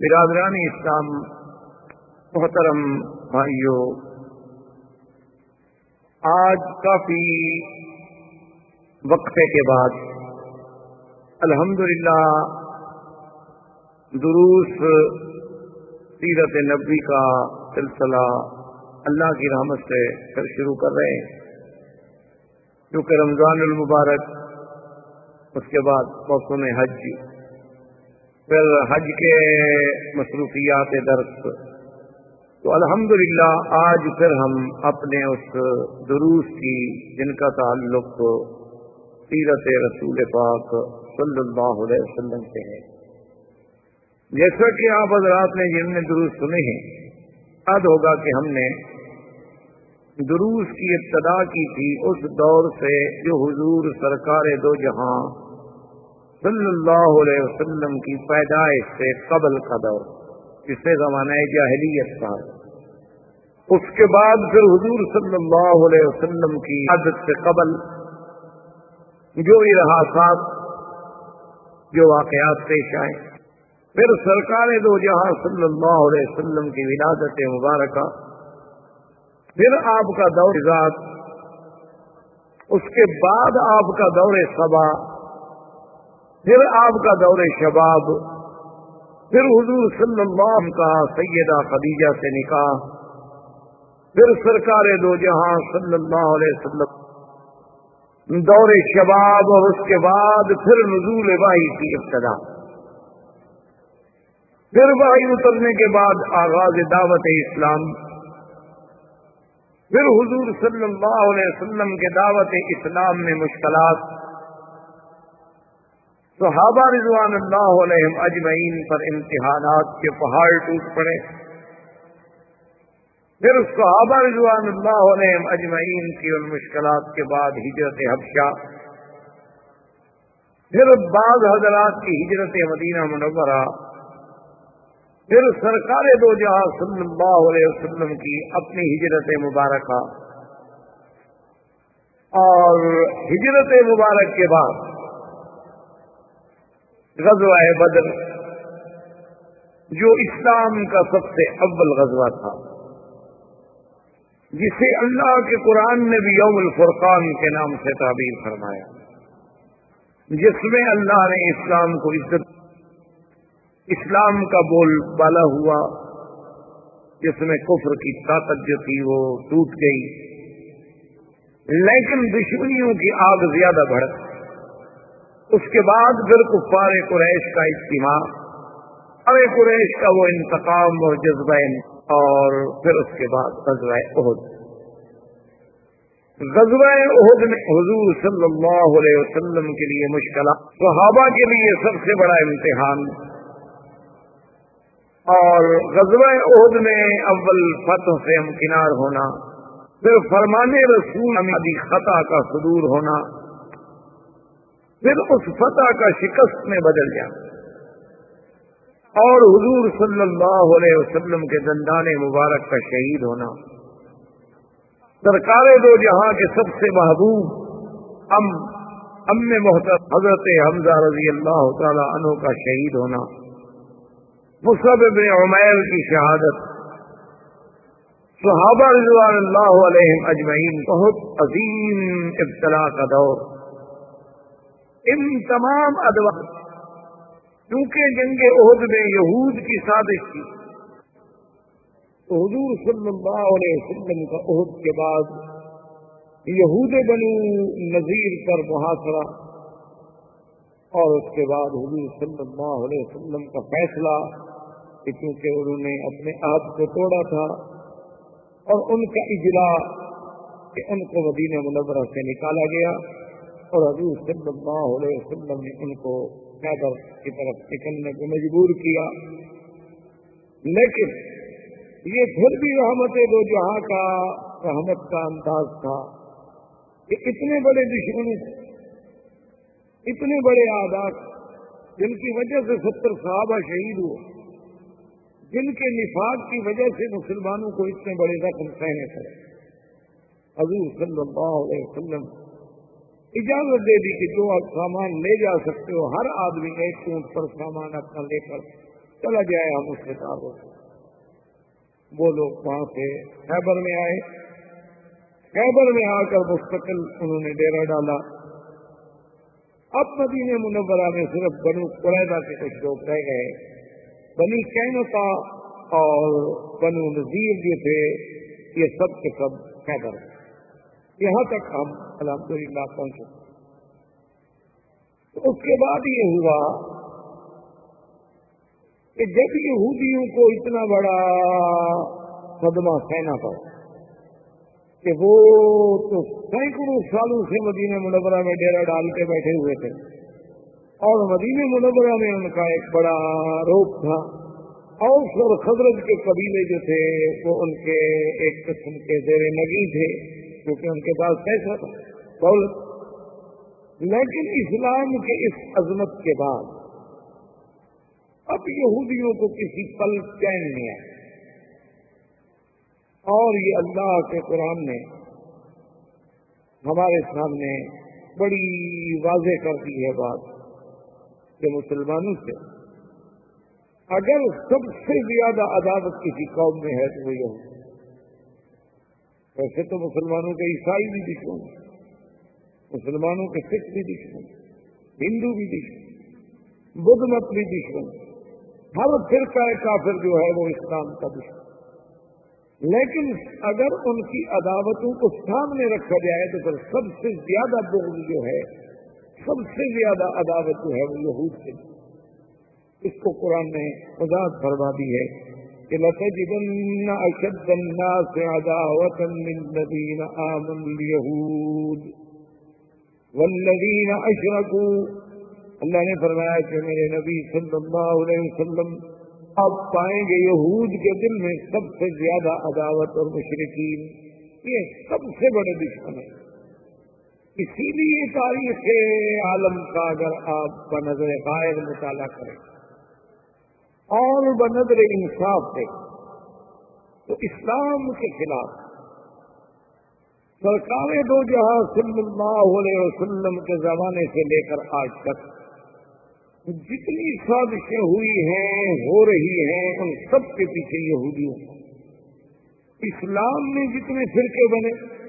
برادران اسلام، محترم بھائیوں، آج کافی وقفے کے بعد الحمدللہ دروس سیرت نبوی کا سلسلہ اللہ کی رحمت سے پھر شروع کر رہے ہیں، کیونکہ رمضان المبارک، اس کے بعد موسم حج، پھر حج کے مصروفیات درس، تو الحمدللہ آج پھر ہم اپنے اس دروس کی جن کا تعلق سیرت رسول پاک صلی اللہ علیہ وسلم سے ہے، جیسا کہ آپ حضرات نے جن نے دروس سنے ہیں، یاد ہوگا کہ ہم نے دروس کی ابتدا کی تھی اس دور سے جو حضور سرکار دو جہاں صلی اللہ علیہ وسلم کی پیدائش سے قبل کا دور، جسے زمانہ جاہلیت کا، اس کے بعد پھر حضور صلی اللہ علیہ وسلم کی عادت سے قبل جو ارہاسات، جو واقعات پیش آئے، پھر سرکار دو جہاں صلی اللہ علیہ وسلم کی ولادت مبارکہ، پھر آپ کا دور ذات، اس کے بعد آپ کا دور صبا، پھر آپ کا دور شباب، پھر حضور صلی اللہ علیہ وسلم کا سیدہ خدیجہ سے نکاح، پھر سرکار دو جہاں صلی اللہ علیہ وسلم دور شباب، اور اس کے بعد پھر نزول وحی کی ابتدا، پھر وحی اترنے کے بعد آغاز دعوت اسلام، پھر حضور صلی اللہ علیہ وسلم کے دعوت اسلام میں مشکلات، صحابہ رضوان اللہ علیہم اجمعین پر امتحانات کے پہاڑ ٹوٹ پڑے، پھر صحابہ رضوان اللہ علیہم اجمعین کی ان مشکلات کے بعد ہجرت حبشہ، پھر بعض حضرات کی ہجرت مدینہ منورہ، پھر سرکار دو جہاں صلی اللہ علیہ وسلم کی اپنی ہجرت مبارکہ، اور ہجرت مبارک کے بعد غزوہ بدر، جو اسلام کا سب سے اول غزوہ تھا، جسے اللہ کے قرآن نے بھی یوم الفرقان کے نام سے تعبیر فرمایا، جس میں اللہ نے اسلام کو عزت، اسلام کا بول بالا ہوا، جس میں کفر کی طاقت جو تھی وہ ٹوٹ گئی، لیکن دشمنیوں کی آگ زیادہ بھڑک، اس کے بعد پھر کفار قریش کا اجتماع، اور قریش کا وہ انتقام اور جذبہ، اور پھر اس کے بعد غزوہ احد۔ غزوہ احد میں حضور صلی اللہ علیہ وسلم کے لیے مشکلات، صحابہ کے لیے سب سے بڑا امتحان، اور غزوہ احد میں اول فتح سے امکنار ہونا، پھر فرمان رسول کی خطا کا صدور ہونا، پھر اس فتح کا شکست میں بدل جانا، اور حضور صلی اللہ علیہ وسلم کے دندان مبارک کا شہید ہونا، سرکار دو جہاں کے سب سے محبوب ام محترم حضرت حمزہ رضی اللہ تعالی عنہ کا شہید ہونا، مصعب بن عمیر کی شہادت، صحابہ رضوان اللہ علیہم اجمعین، بہت عظیم ابتلا کا دور، ان تمام ادوار، کیونکہ جنگ احد میں یہود کی سازش تھی، تو حضور صلی اللہ علیہ وسلم کا احد کے بعد یہود بنو نذیر پر محاصرہ، اور اس کے بعد حضور صلی اللہ علیہ وسلم کا فیصلہ کہ کیونکہ انہوں نے اپنے عہد کو توڑا تھا، اور ان کا اجلاء کہ ان کو مدینہ منورہ سے نکالا گیا، اور حضور صلی اللہ علیہ وسلم نے ان کو خیبر کی طرف نکلنے کو مجبور کیا، لیکن یہ پھر بھی رحمت دو جہاں کا رحمت کا انداز تھا کہ اتنے بڑے دشمنوں، اتنے بڑے اعداء، جن کی وجہ سے 70 صحابہ شہید ہوئے، جن کے نفاق کی وجہ سے مسلمانوں کو اتنے بڑے زخم سہنے پڑے، حضور صلی اللہ علیہ وسلم اجازت دے دی کہ جو آپ سامان لے جا سکتے ہو، ہر آدمی ایک اونٹ پر سامان اپنا لے کر چلا جائے ہم اس کتابوں سے۔ وہ لوگ وہاں سے خیبر میں آئے، خیبر میں آ کر مستقل انہوں نے ڈیرا ڈالا۔ اب مدینہ منورہ میں صرف بنو قریظہ کے کچھ لوگ رہ گئے، بنی قینقاع اور بنو نذیر جو تھے یہ سب کے سب خیبر، یہاں تک ہم الحمدللہ پہنچے۔ اس کے بعد یہ ہوا کہ جب یہودیوں کو اتنا بڑا صدمہ سہنا پڑا کہ وہ تو سینکڑوں سالوں سے مدینہ منورہ میں ڈیرا ڈال کے بیٹھے ہوئے تھے، اور مدینہ منورہ میں ان کا ایک بڑا روپ تھا۔ اوس اور خزرج کے قبیلے جو تھے وہ ان کے ایک قسم کے زیر نگی تھے، کیونکہ ان کے پاس پیسہ تھا، دولت۔ لیکن اسلام کے اس عظمت کے بعد اب یہودیوں کو کسی پل چین نہیں آیا، اور یہ اللہ کے قرآن نے ہمارے سامنے بڑی واضح کر دی ہے بات کہ مسلمانوں سے اگر سب سے زیادہ عداوت کسی قوم میں ہے تو وہ یہود۔ ویسے تو مسلمانوں کے عیسائی بھی دشمن، مسلمانوں کے سکھ بھی دشمن، ہندو بھی دشمن، بدھ مت بھی دشمن، ہر فرقہ کافر جو ہے وہ اسلام کا دشمن۔ لیکن اگر ان کی عداوتوں کو سامنے رکھا جائے تو پھر سب سے زیادہ بغض جو ہے، سب سے زیادہ عداوت جو ہے وہ یہود سے۔ اس کو قرآن نے وضاحت فرما دی ہے کہ لَتَجِدَنَّ أَشَدَّ النَّاسِ عَدَاوَةً لِلَّذِينَ آمَنُوا الْيَهُودَ وَالَّذِينَ أَشْرَكُوا۔ اللہ نے فرمایا کہ میرے نبی صلی اللہ علیہ وسلم آپ پائیں گے یہود کے دل میں سب سے زیادہ عداوت، اور مشرکین یہ سب سے بڑے دشمن ہیں۔ اسی لیے تاریخ عالم کا اگر آپ بنظر غائب مطالعہ کریں اور بنظر انصاف دیں تو اسلام کے خلاف سرکار دو جہاں صلی اللہ علیہ وسلم کے زمانے سے لے کر آج تک جتنی سازشیں ہوئی ہیں، ہو رہی ہیں، ان سب کے پیچھے یہودیوں، اسلام میں جتنے فرقے بنے،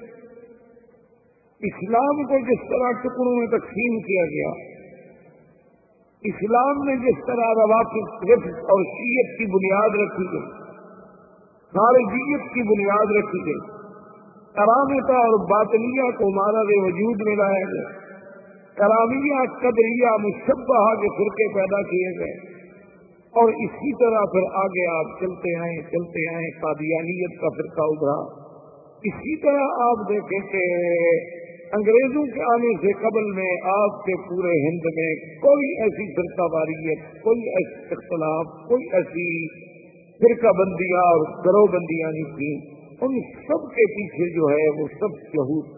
اسلام کو جس طرح ٹکڑوں میں تقسیم کیا گیا، اسلام میں جس طرح روافض اور شیعت کی بنیاد رکھی گئی، خارجیت کی بنیاد رکھی گئی، کرامتہ اور باطنیہ کو مارد وجود میں لایا گیا، کرامیہ قدریہ مشبہہ کے فرقے پیدا کیے گئے، اور اسی طرح پھر آگے آپ چلتے آئے قادیانیت کا فرقہ ابھرا۔ اسی طرح آپ دیکھیں کہ انگریزوں کے آنے سے قبل میں آپ کے پورے ہند میں کوئی ایسی فرقہ واریت، کوئی ایسی اختلاف، کوئی ایسی فرقہ بندیاں اور گروہ بندیاں نہیں تھیں، ان سب کے پیچھے جو ہے وہ سب یہود،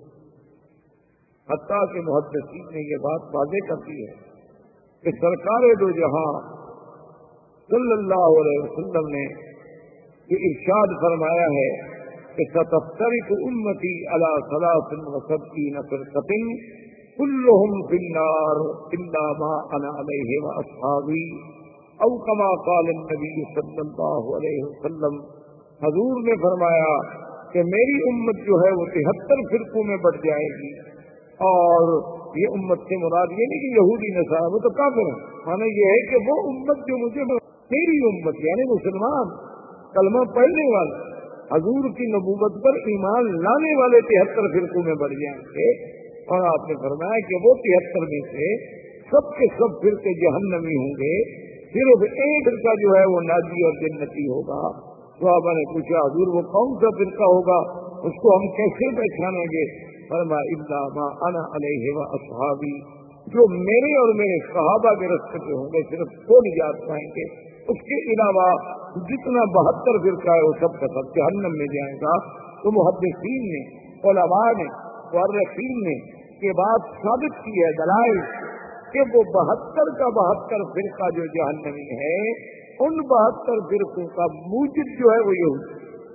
حتیٰ کہ محدثین نے یہ بات واضح کر دی ہے کہ سرکار دو جہاں صلی اللہ علیہ وسلم نے یہ ارشاد فرمایا ہے کہ ستفترق امتی علی 73 فرقۃ كلهم في النار الا ما انا علیہ واصحابی، او کما قال النبی صلی اللہ علیہ وسلم۔ حضور نے فرمایا کہ میری امت جو ہے وہ 73 فرقوں میں بٹ جائے گی، اور یہ امت سے مراد یہ نہیں کہ یہودی نصارہ، وہ تو کافر ہیں، مانا یہ ہے کہ وہ امت جو مجھے، میری امت یعنی مسلمان کلمہ پڑھنے والے، حضور کی نبوت پر ایمان لانے والے 73 فرقوں میں بڑھ جائیں گے، اور آپ نے فرمایا کہ وہ 73 میں سے سب کے سب فرقے جہنمی ہوں گے، صرف ایک فرقہ جو ہے وہ ناجی اور جنتی ہوگا۔ صحابہ نے پوچھا حضور وہ کون سا فرقہ ہوگا، اس کو ہم کیسے پہچانیں گے؟ فرمایا الا ما انا علیہ واصحابی، جو میرے اور میرے صحابہ کے راستے پہ ہوں گے صرف وہ نجات پائیں گے، اس کے علاوہ جتنا 72 فرقہ ہے وہ سب کا سب جہنم میں جائے گا۔ تو محدثین نے، علماء نے، مورخین نے یہ بات ثابت کی ہے، دلائل، کہ وہ 72 کا 72 فرقہ جو جہنمی ہے، ان 72 فرقوں کا موجد جو ہے وہ یہودی،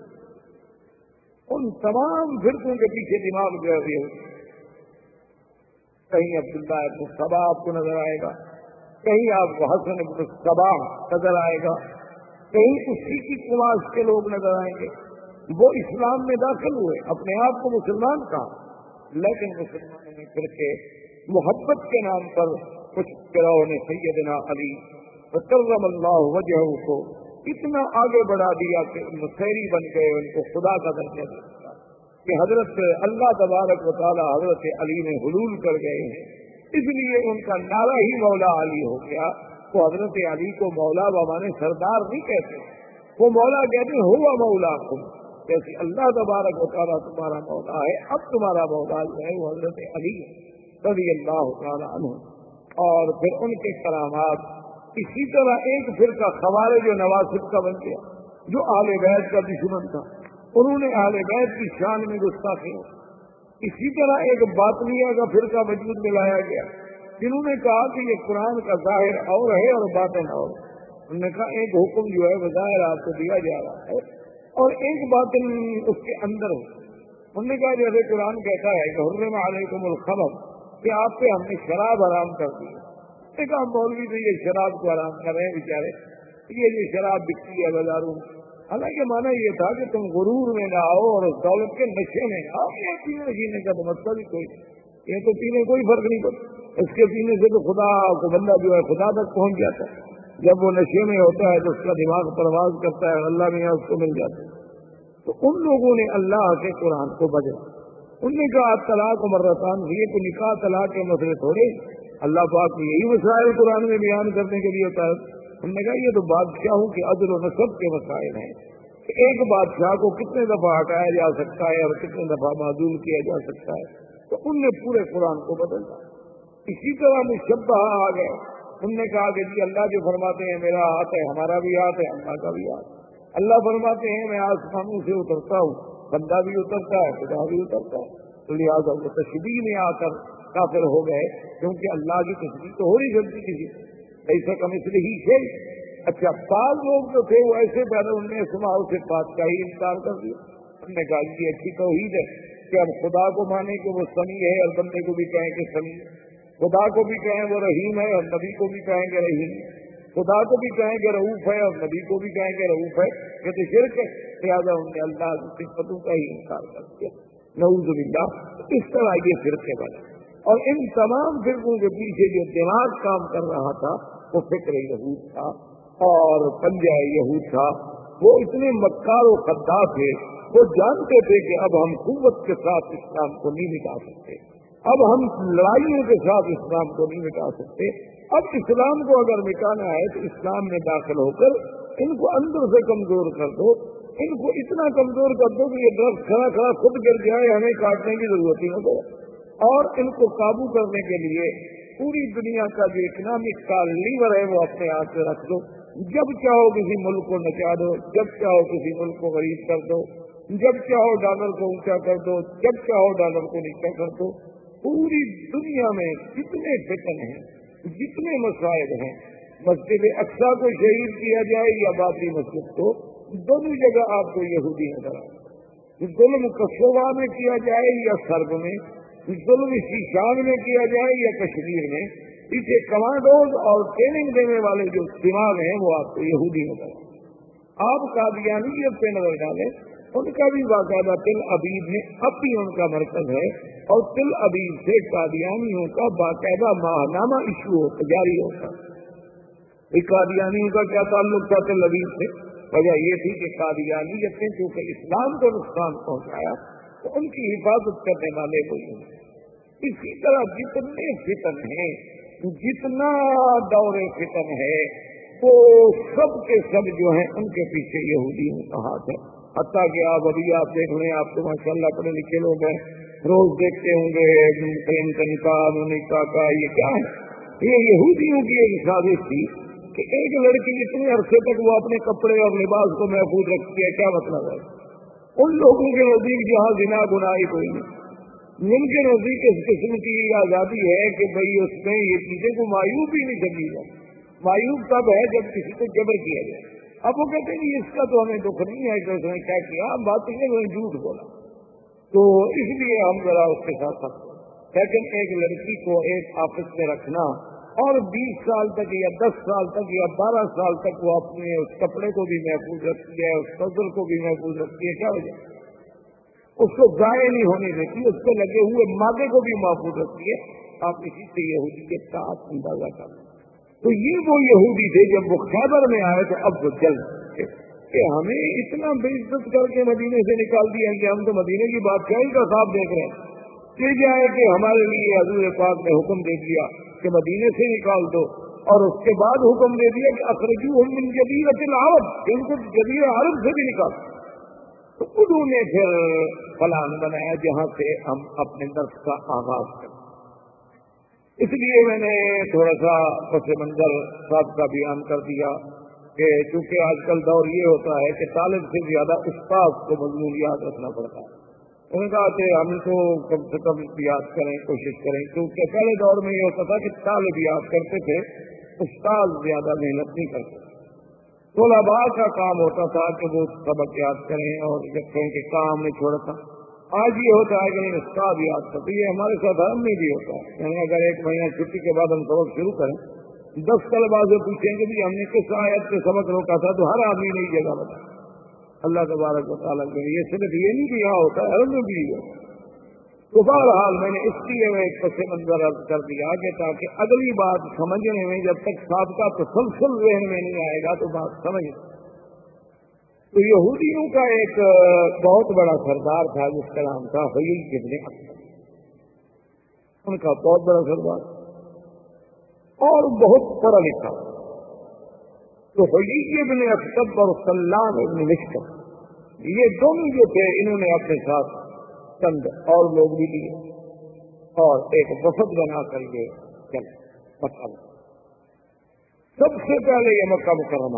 ان تمام فرقوں کے پیچھے دماغ جو ہے وہ یہودی۔ کہیں عبداللہ ابن سبا آپ کو نظر آئے گا، کہیں آپ کو حسن بن صباح نظر آئے گا، کہیں اسی کی قماش کے لوگ نظر آئیں گے. وہ اسلام میں داخل ہوئے، اپنے آپ کو مسلمان کہا، لیکن مسلمانوں نے پھر کے محبت کے نام پر کچھ گروہوں نے سیدنا علی کرم اللہ وجہہ کو اتنا آگے بڑھا دیا کہ مسیری بن گئے، ان کو خدا کا درجہ دیا کہ حضرت اللہ تبارک و تعالی حضرت علی میں حلول کر گئے ہیں. اس لیے ان کا نعرہ ہی مولا علی ہو گیا. وہ حضرت علی کو مولا بمانے سردار نہیں کہتے، وہ مولا کہتے ہیں ہوا مولا کو. جیسے اللہ تبارک و تعالیٰ تمہارا مولا ہے، اب تمہارا مولا جو ہے وہ حضرت علی رضی اللہ تعالیٰ عنہ. اور پھر ان کے کرامات اسی طرح ایک فرقہ خوارج جو نواسب کا بن گیا، جو اہل بیت کا دشمن تھا، انہوں نے اہل بیت کی شان میں گستاخی. اسی طرح ایک باطنیہ کا فرقہ وجود میں لایا گیا، جنہوں نے کہا کہ یہ قرآن کا ظاہر اور ہے اور باطن اور. انہوں نے کہا ایک حکم جو ہے بظاہر آپ کو دیا جا رہا ہے اور ایک باطن اس کے اندر ہو. انہوں نے کہا جیسے قرآن کہتا ہے کہ حرم علیکم الخمر، کہ آپ پہ ہم نے شراب حرام کر دی. ایک کہا مولوی تو یہ شراب کو حرام کر رہے ہیں بیچارے، یہ جو شراب بکتی ہے بازاروں میں. حالانکہ مانا یہ تھا کہ تم غرور میں نہ آؤ اور اس دولت کے نشے میں نہ آؤ. یہ پینے جینے کا تو مطلب ہی کوئی، یہ تو پینے کوئی فرق نہیں پڑتا. اس کے پینے سے تو خدا کو بندہ جو ہے خدا تک پہنچ جاتا ہے. جب وہ نشے میں ہوتا ہے تو اس کا دماغ پرواز کرتا ہے، اللہ میں اس کو مل جاتا ہے. تو ان لوگوں نے اللہ کے قرآن کو بدلا. ان نے کہا طلاق و مرتان، یہ تو نکاح طلاق کے مسئلے تھوڑے، اللہ پاک نے یہی مسائل قرآن میں بیان کرنے کے لیے ہوتا ہے. ہم نے کہا یہ تو بادشاہوں کے عدل و نصب کے مسائل ہیں. ایک بادشاہ کو کتنے دفعہ ہٹایا جا سکتا ہے اور کتنے دفعہ معزول کیا جا سکتا ہے. تو ان نے پورے قرآن کو بدلا. اسی طرح مشبہ آ گئے. ان نے کہا کہ جی اللہ جو فرماتے ہیں میرا ہاتھ ہے، ہمارا بھی ہاتھ ہے، اللہ کا بھی ہاتھ. اللہ فرماتے ہیں میں آسمانوں سے اترتا ہوں، بندہ بھی اترتا ہے، خدا بھی اترتا ہے. تو لہٰذا وہ تشبیہ میں آ کر کافر ہو گئے، کیونکہ اللہ کی تشبیہ تو ہو نہیں سکتی کسی ایسا کم اس لیے ہی. اچھا بعض لوگ جو تھے وہ ایسے پہلے ان نے اسماء و صفات کا ہی انکار کر دیا. ہم نے کہا یہ اچھی توحید ہے کہ ہم خدا کو مانیں کہ وہ سمیع ہے اور بندے کو بھی کہیں کہ سمیع، خدا کو بھی کہیں وہ رحیم ہے اور نبی کو بھی کہیں کہ رحیم، خدا کو بھی کہیں کہ رؤوف ہے اور نبی کو بھی کہیں کہ رؤوف ہے. یہ تو شرک ہے. لہٰذا انہوں نے اللہ کی صفاتوں کا ہی انکار کر دیا، نعوذ باللہ. اس طرح یہ فرقے بنے. اور ان تمام فرقوں کے پیچھے جو دماغ کام کر رہا تھا وہ فکر یہود تھا اور پنجہ یہود تھا. وہ اتنے مکار و خداع تھے، وہ جانتے تھے کہ اب ہم قوت کے ساتھ اسلام کو نہیں مٹا سکتے، اب ہم لڑائیوں کے ساتھ اسلام کو نہیں مٹا سکتے. اب اسلام کو اگر مٹانا ہے تو اسلام میں داخل ہو کر ان کو اندر سے کمزور کر دو. ان کو اتنا کمزور کر دو کہ یہ درخت کھڑا کھڑا خود گر جائے، ہمیں کاٹنے کی ضرورت ہی نہ ہو. اور ان کو قابو کرنے کے لیے پوری دنیا کا جو اکنامک کا لیور ہے وہ اپنے ہاتھ میں رکھ دو. جب چاہو کسی ملک کو نچا دو، جب چاہو کسی ملک کو غریب کر دو، جب چاہو ڈالر کو اونچا کر دو، جب چاہو ڈالر کو نیچا کر دو. پوری دنیا میں جتنے فتن ہیں، جتنے مسائل ہیں، مسجد اقصیٰ کو شہید کیا جائے یا بابری مسجد کو، دونوں جگہ آپ کو یہودی نظر آئے. ظلم کسوہ میں کیا جائے یا سرب میں، ظلم شیشان میں کیا جائے یا کشمیر میں، اسے کمانڈوز اور ٹریننگ دینے والے جو دماغ ہیں وہ آپ کو یہودی نظر آئے. آپ قادیانیت پہ نظر ڈالیں، ان کا بھی باقاعدہ تل ابیب میں اب بھی ان کا مرکز ہے اور تل ابیب سے قادیانیوں کا باقاعدہ ماہنامہ ایشو جاری ہوتا ہے. قادیانیوں کا کیا تعلق تھا تل ابیب سے؟ وجہ یہ تھی کہ قادیانیت نے چونکہ اسلام کو نقصان پہنچایا تو ان کی حفاظت کرنے والے کوئی نہیں. اسی طرح جتنے فتن ہیں، جتنا دور فتن ہے، وہ سب کے سب جو ہیں ان کے پیچھے یہودیوں کا ہاتھ ہے. حتیٰ کہ آپ ابھی آپ دیکھ رہے ہیں، آپ تو ماشاءاللہ پڑھے لکھے لوگ ہیں، روز دیکھتے ہوں گے پریم کا نکاح کا یہ کیا ہے؟ یہ یہودیوں کی ایک سازش تھی کہ ایک لڑکی اتنے عرصے تک وہ اپنے کپڑے اور لباس کو محفوظ رکھتی ہے. کیا مطلب ہے؟ ان لوگوں کے نزدیک جہاں زنا گناہ کوئی نہیں، ان کے نزدیک اس قسم کی آزادی ہے کہ بھئی اس میں یہ چیزیں کو معیوب ہی نہیں سمجھی جائے. معیوب تب ہے جب کسی کو جبر کیا جائے. اب وہ کہتے ہیں اس کا تو ہمیں دکھ نہیں ہے کہ اس نے کیا کیا، ہم بات نہیں ہے جھوٹ بولا، تو اس لیے ہم ذرا اس کے ساتھ سکتے. لیکن ایک لڑکی کو ایک آفس میں رکھنا اور 20 سال تک یا 10 سال تک یا 12 سال تک وہ اپنے اس کپڑے کو بھی محفوظ رکھتی ہے، اس فضل کو بھی محفوظ رکھتی ہے. کیا وجہ؟ اس کو ضائع نہیں ہونے دیتی، اس پہ لگے ہوئے مادے کو بھی محفوظ رکھتی ہے. آپ اسی سے یہودیت کا آپ اندازہ کر لیں. تو یہ وہ یہودی تھے جب وہ خیبر میں آئے تو اب وہ جلد کہ ہمیں اتنا بے عزت کر کے مدینے سے نکال دیا کہ ہم تو مدینے کی بادشاہی کا خواب دیکھ رہے ہیں. یہ جائے کہ ہمارے لیے حضور پاک نے حکم دے دیا کہ مدینے سے نکال دو، اور اس کے بعد حکم دے دیا کہ اخرجوہم من جزیرۃ العرب، ان کو جزیرہ عرب سے بھی نکال. تو انہوں نے پھر پلان بنایا جہاں سے ہم اپنے درس کا آغاز کریں. اس لیے میں نے تھوڑا سا پس منظر صاحب کا بیان کر دیا کہ چونکہ آج کل دور یہ ہوتا ہے کہ طالب سے زیادہ استاد کو مضمون یاد رکھنا پڑتا ہے. انہوں نے کہا کہ ہم کو کم سے کم یاد کریں، کوشش کریں، کیونکہ پہلے دور میں یہ ہوتا تھا کہ طالب یاد کرتے تھے، استاد زیادہ محنت نہیں کرتے. طلباء کا کام ہوتا تھا کہ وہ سبق یاد کریں اور کہیں کہ کام نہیں چھوڑا تھا. آج یہ ہوتا ہے کہ استاد یاد کرتے. یہ ہمارے ساتھ ہم میں بھی ہوتا ہے. یعنی اگر 1 مہینہ چھٹی کے بعد ہم سبق شروع کریں، 10 طلباء سے پوچھیں کہ ہم نے کس آیت سے سبق روکا تھا، تو ہر آدمی نئی جگہ بتا. اللہ تبارک و تعالیٰ کے لیے صرف یہ نہیں کہ یہاں ہوتا ہے، ہر میں بھی ہوتا ہے. تو بہرحال میں نے اس لیے ایک پس منظر عرض کر دیا کہ تاکہ اگلی بات سمجھنے میں جب تک سابقہ تسلسل ذہن میں نہیں آئے گا تو بات سمجھ. تو یہودیوں کا ایک بہت بڑا سردار تھا جس کا نام تھا حیی ابن اخطب. ان کا بہت بڑا سردار اور بہت پڑھا لکھا. تو حیی ابن اخطب اور سلام ابن مشکم، یہ دونوں جو تھے انہوں نے اپنے ساتھ چند اور لوگ بھی لیے اور ایک وفد بنا کر یہ چل مکہ. سب سے پہلے یہ مکہ مکرمہ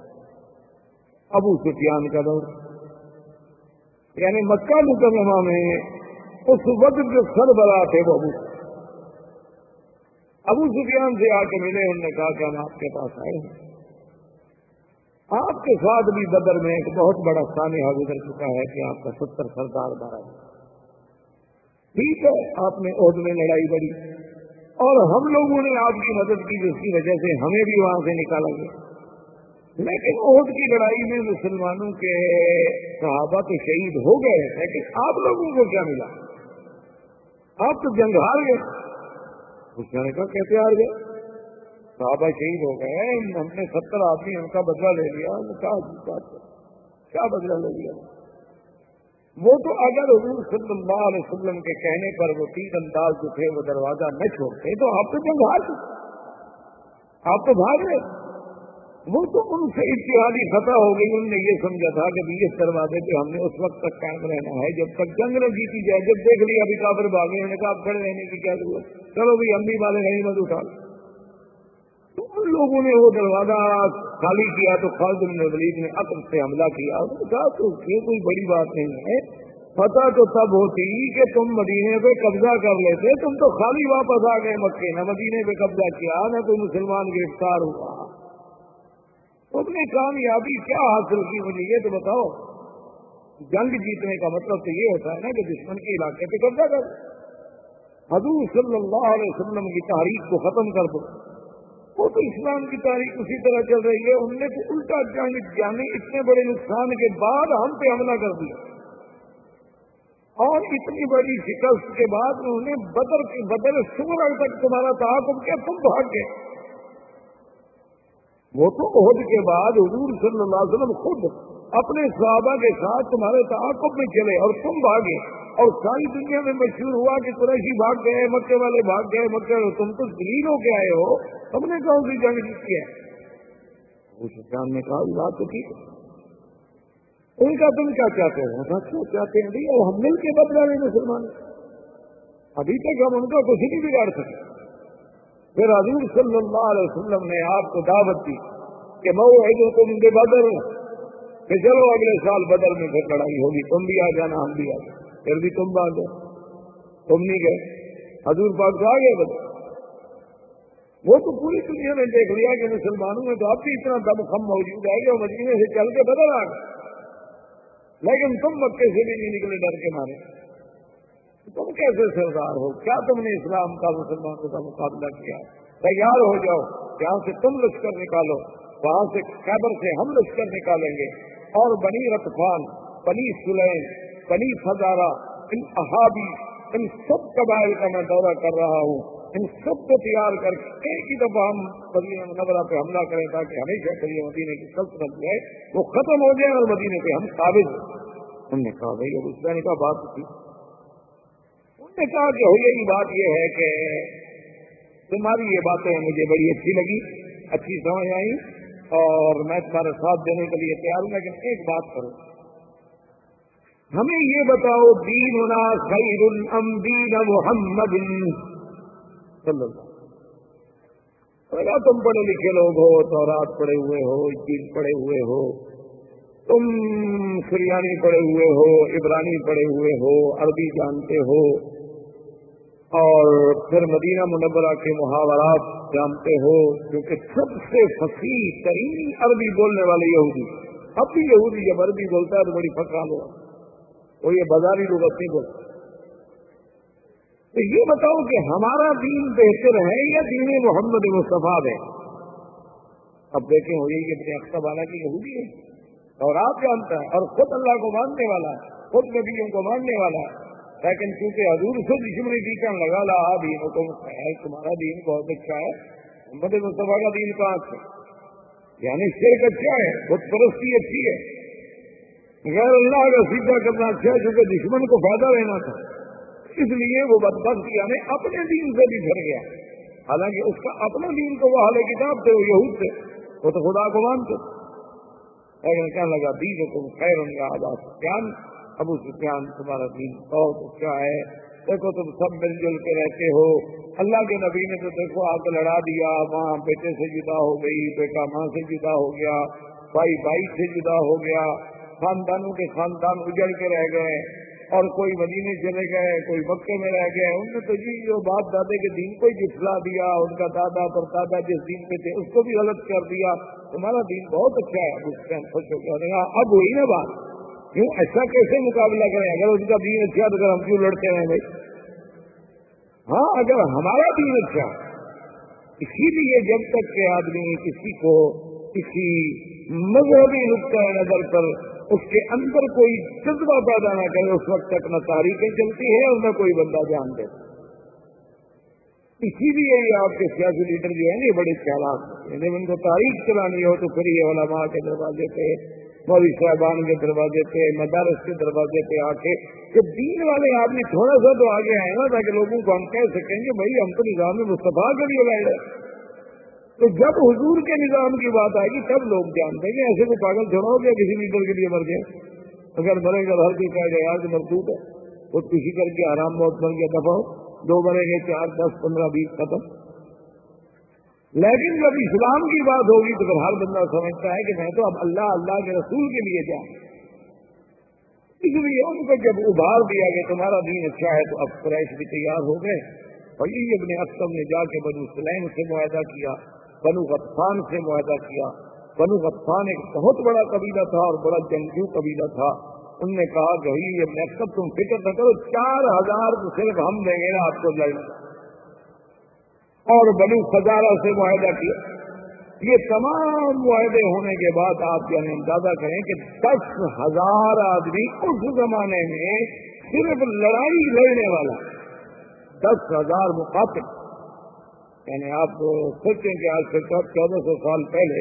ابو سفیان کا دور، یعنی مکہ مکرمہ میں اس وقت جو سربراہ تھے وہ ابو سفیان سے آ کے ملے. انہوں نے کہا کہ ہم آپ کے پاس آئے ہیں، آپ کے ساتھ بھی بدر میں ایک بہت بڑا سانحہ گزر چکا ہے کہ آپ کا 70 سردار مارا ہے. ٹھیک ہے، آپ نے عہد میں لڑائی لڑی اور ہم لوگوں نے آپ کی مدد کی جس کی وجہ سے ہمیں بھی وہاں سے نکالا گیا. لیکن عہد کی لڑائی میں مسلمانوں کے صحابہ تو شہید ہو گئے، لیکن آپ لوگوں کو کیا ملا؟ آپ تو جنگ ہار گئے. اس نے کہا کیسے ہار گئے؟ صحابہ شہید ہو گئے، ہم نے 70 آدمی ان کا بدلہ لے لیا. کیا بدلہ لے لیا؟ وہ تو اگر حضور صلی اللہ علیہ وسلم کے کہنے پر وہ 3 انداز جو تھے وہ دروازہ نہ چھوڑتے تو آپ تو جنگ ہار گئے، آپ تو بھاگ گئے. وہ تو ان سے اتحادی خطا ہو گئی. انہوں نے یہ سمجھا تھا کہ اس دروازے پہ ہم نے اس وقت تک قائم رہنا ہے جب تک جنگ نہ جیتی جائے. جب دیکھ لیا ابھی کافر بھاگے، انہوں نے کہا اب کھڑے رہنے کی کیا ضرورت، چلو بھی ہم بھی والے نہیں مت اٹھا. تو ان لوگوں نے وہ دروازہ خالی کیا تو خالد بن ولید نے عقب سے حملہ کیا. انہوں نے کہا تو یہ کوئی بڑی بات نہیں ہے، فتح تو تب ہوتی کہ تم مدینے پہ قبضہ کر لیتے. تم تو خالی واپس آ گئے مکے، نہ مدینے پہ قبضہ کیا نہ کوئی مسلمان گرفتار ہوا. تم نے کامیابی کیا حاصل کی مجھے یہ تو بتاؤ. جنگ جیتنے کا مطلب تو یہ ہوتا ہے نا کہ دشمن کے علاقے پہ قبضہ کر، حضور صلی اللہ علیہ وسلم کی تاریخ کو ختم کر دو. وہ تو اسلام کی تاریخ اسی طرح چل رہی ہے. ان نے تو الٹا جانے اتنے بڑے نقصان کے بعد ہم پہ حملہ کر دیا اور اتنی بڑی شکست کے بعد انہوں نے بدر صغرا تک تمہارا تعاقب کیا، تم بھاگ گئے. وہ تو عہد کے بعد حضور صلی اللہ علیہ وسلم خود اپنے صحابہ کے ساتھ تمہارے تعاقب میں چلے اور تم بھاگے اور ساری دنیا میں مشہور ہوا کہ قریشی بھاگ گئے، مکے والے بھاگ گئے. مکے تم تو ذلیل ہو کے آئے ہو، تم نے کون سی جنگ جیتی ہے؟ ابو سفیان نے کہا یہ بات تو ٹھیک ہے. ان کا تم کیا چاہتے ہو؟ کیا چاہتے ہیں اور ہم مل کے بدلا لیں مسلمان. ابھی تک ہم ان کا کچھ نہیں بگاڑ سکے. پھر حضور صلی اللہ علیہ وسلم نے آپ کو دعوت دی کہ موعدکم ببدر، کہ چلو اگلے سال بدر میں پھر لڑائی ہوگی، تم بھی آ جانا ہم بھی آ جانا. پھر بھی تم بھاگ گئے، تم نہیں گئے. حضور پاک تو آ گئے بدر. وہ تو پوری دنیا نے دیکھ لیا کہ مسلمانوں میں تو اب بھی اتنا دم خم موجود ہے کہ وہ مدینے سے چل کے بدر آ گئے، لیکن تم مکے سے بھی نہیں نکلے ڈر کے مارے. تم کیسے سردار ہو؟ کیا تم نے اسلام کا مسلمانوں کا مقابلہ کیا؟ تیار ہو جاؤ، یہاں سے تم لشکر نکالو، وہاں سے خیبر سے ہم لشکر نکالیں گے، اور بنی غطفان، بنی سلیم، بنی فزارہ، ان احابی، ان سب قبائل کا میں دورہ کر رہا ہوں، ان سب کو تیار کر کے ایک ہی دفعہ ہم مدینہ منورہ پہ حملہ کریں تاکہ ہمیشہ کے لیے مدینے کی سلطنت جو ہے وہ ختم ہو جائے اور مدینے پہ ہم قابض ہوں۔ انہوں نے کہا بھائی اب اس نے کہا بات تھی، انہوں نے کہا کہ یہی بات یہ ہے کہ تمہاری یہ باتیں مجھے بڑی اچھی لگی، اچھی سمجھ آئی، اور میں تمہارے ساتھ دینے کے لیے تیار ہوں، لیکن ایک بات کرو، ہمیں یہ بتاؤ دیننا خیر ام دین محمد صلی اللہ علیہ وسلم۔ تم پڑھے لکھے لوگ ہو، تورات پڑھے ہوئے ہو، انجیل پڑھے ہوئے ہو، تم سریانی پڑھے ہوئے ہو، عبرانی پڑھے ہوئے ہو، عربی جانتے ہو، اور پھر مدینہ منورہ کے محاورات جانتے ہو، کیونکہ سب سے فصیح ترین عربی بولنے والے یہودی، اب بھی یہودی جب عربی بولتا ہے تو بڑی فخر ہو، وہ یہ بازاری لغت نہیں بولتا۔ تو یہ بتاؤ کہ ہمارا دین بہتر ہے یا دین محمد مصطفیٰ ہے؟ اب دیکھیں ہوئی کہ ابن اختب والا کی یہودی ہے اور آپ جانتا ہے اور خود اللہ کو ماننے والا ہے، خود نبیوں کو ماننے والا ہے، لیکن چونکہ حضور سے دشمنی ٹیکن لگا لا دین کو ہے، تمہارا دین بہت اچھا ہے، محمد مصطفیٰ کا دین کہاں سے؟ یعنی شرک اچھا ہے، بت پرستی اچھی ہے، غیر اللہ کا سیدھا کرنا اچھا ہے، چونکہ دشمن کو فائدہ لینا تھا، اس لیے وہ بدبخت یعنی اپنے دین سے بھی پھر گیا، حالانکہ اس کا اپنا دین تو وہ اہل کتاب تھے، وہ یہود تھے، وہ تو خدا کو مانتے، لیکن کہنے لگا دین تم خیر یا ابا سفیان، ابو سفیان تمہارا دین بہت اچھا ہے، دیکھو تم سب مل جل کے رہتے ہو، اللہ کے نبی نے تو دیکھو آ کے لڑا دیا، ماں بیٹے سے جدا ہو گئی، بیٹا ماں سے جدا ہو گیا، بھائی بھائی سے جدا ہو گیا، خاندانوں کے خاندان اجڑ کے رہ گئے، اور کوئی مدینے چلے گئے، کوئی مکے میں رہ گئے، ان نے تو جی جو باپ دادے کے دین کو ہی جھٹلا دیا، ان کا دادا پر دادا جس دین پہ تھے اس کو بھی غلط کر دیا، تمہارا دین بہت اچھا ہے، اس ٹائم خوش ہو گیا۔ اب ہوئی نا بات، کیوں ایسا کیسے مقابلہ کریں؟ اگر اس کا دین اچھا تو ہم کیوں لڑتے ہیں بھائی؟ ہاں اگر ہمارا دین اچھا، اسی لیے جب تک کہ آدمی کسی کو کسی مذہبی نقطۂ نظر پر اس کے اندر کوئی جذبہ پیدا نہ کرے، اس وقت تک نہ تاریخیں چلتی ہے اور نہ کوئی بندہ جان دے۔ اسی لیے یہ آپ کے سیاسی لیڈر جو ہیں یہ بڑے خیالات ہیں، جب ان کو تاریخ چلانی ہو تو پھر یہ علماء کے دروازے پہ، مولوی صاحبان کے دروازے پہ، مدارس کے دروازے پہ آ کے کہ دین والے آدمی تھوڑا سا تو آگے آئے نا، تاکہ لوگوں کو ہم کہہ سکیں گے بھائی ہم تو نظام مصطفیٰ کے لیے لڑ رہے ہیں۔ تو جب حضور کے نظام کی بات آئے گی تب لوگ جانتے ہیں کہ ایسے کو پاگل چھوڑا ہو گیا کسی لیڈر کے لیے مر گئے، اگر مرے گا ہر کوئی کہے گا یار جو مردود ہے وہ کسی کر کے آرام موت بن گیا، دفعہ دو مرے گے، 4 10 15 20 ختم۔ لیکن جب اسلام کی بات ہوگی تو پھر ہر بندہ سمجھتا ہے کہ میں تو اب اللہ کے رسول کے لیے جاؤں، اس لیے ان کو جب ابھار دیا کہ تمہارا دین اچھا ہے تو اب قریش بھی تیار ہو گئے، اور یہ ابن اسلم نے جا کے بنو سلیم سے معاہدہ کیا، بنو غطفان سے معاہدہ کیا۔ بنو غطفان ایک بہت بڑا قبیلہ تھا اور بڑا جنگجو قبیلہ تھا، انہوں نے کہا کہ یہ ابن اسلم تم فکر نہ کرو، 4000 تو صرف ہم دیں گے آپ کو لڑنا، اور بنو فزارہ سے معاہدہ کیا۔ یہ تمام معاہدے ہونے کے بعد آپ یعنی اندازہ کریں کہ 10,000 آدمی اس زمانے میں صرف لڑائی لڑنے والا، 10,000 مقاتل، یعنی آپ سوچیں کہ آج سے 1400 سال پہلے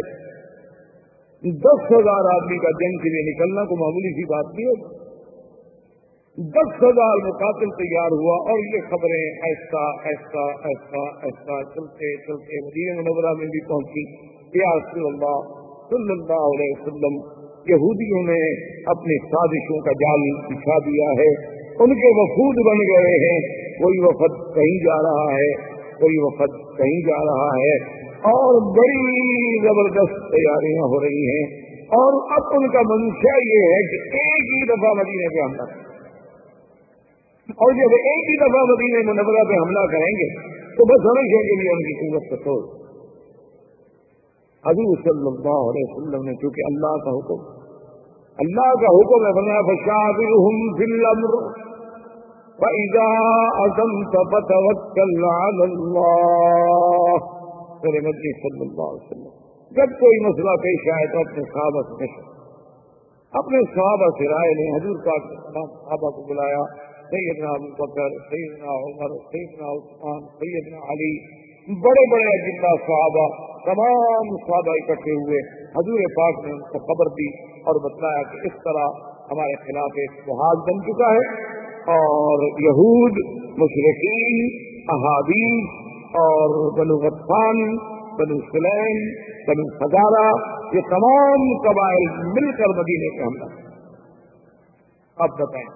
10,000 آدمی کا جنگ کے لیے نکلنا کو معمولی سی بات نہیں ہوگی۔ 10,000 مقاتل تیار ہوا، اور یہ خبریں ایسا ایسا ایسا ایسا چلتے چلتے مدینہ منورہ میں بھی پہنچی۔ یا رسول اللہ صلی اللہ علیہ وسلم، یہودیوں نے اپنی سازشوں کا جال بچھا دیا ہے، ان کے وفود بن گئے ہیں، کوئی وفد کہیں جا رہا ہے، کوئی وفد کہیں جا رہا ہے، اور بڑی زبردست تیاریاں ہو رہی ہیں، اور اب ان کا منشا یہ ہے کہ ایک ہی دفعہ مدینے پہ حملہ کریں، اور جب ایک ہی دفعہ مدینہ منورہ پہ حملہ کریں گے تو بس ہمیشہ کے لیے ان کی قوت کا توڑ۔ حضور صلی اللہ علیہ وسلم نے چونکہ اللہ کا حکم ہے، فرمایا فشاورہم فی الامر فَإِذَا عَزَمْتَ فَتَوَكَّلْ عَلَى اللَّهِ، मेरे नबी सल्लल्लाहु अलैहि वसल्लम जब कोई मसला पेश आए तो अपने सहाबा से राय लें। हजूर पाक ने तमाम सहाबा को बुलाया, सैयदना अबू बकर, सैयदना उमर, सैयदना उस्मान, सैयदना अली, बड़े बड़े अजिल्ला सहाबा, तमाम सहाबा इकट्ठे हुए। हजूर पाक ने उनको खबर दी और बतलाया कि इस तरह हमारे खिलाफ एक मुहाज बन चुका है और यहूद, मुशरिकीन, अहाबीस और बनु गत्फान, बनु सुलैम, बनु फजारा, ये तमाम कबाइल मिलकर मदीने पे हमला। अब बताएं,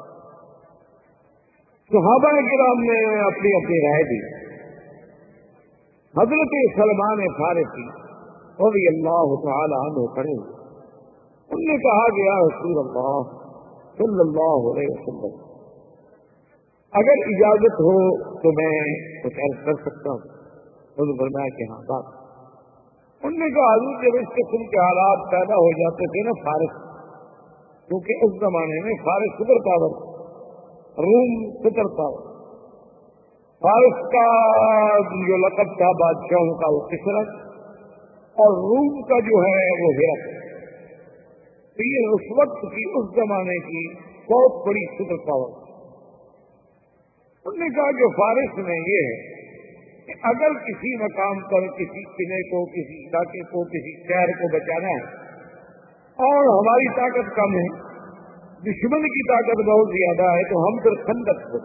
सहाबा किराम ने अपनी अपनी राय दी। हजरत सलमान फारसी रज़ियल्लाहु तआला अन्हु खड़े हुए। उनने कहा कि या रसूल अल्लाह सल्लल्लाहु अलैहि वसल्लम, अगर इजाजत हो तो मैं कुछ अर्ज कर सकता हूँ। उन्होंने फरमाया कि हाँ बात। उनने कहा हजूर जब इस किस्म के हालात पैदा हो जाते थे ना फारिस, क्योंकि उस जमाने में फारिस सुपर पावर, रूम सुपर पावर, फारिस का जो लक़ब था बादशाहों का वो किसरा और रूम का जो है वो हिरक। तो ये उस वक्त की, उस जमाने की बहुत बड़ी सुपर पावर। उन्होंने कहा कि फारिस में ये है कि अगर किसी मकाम पर किसी किले को, किसी इलाके को, किसी शहर को बचाना है और हमारी ताकत कम है, दुश्मन की ताकत बहुत ज्यादा है, तो हम फिर खंदक हो।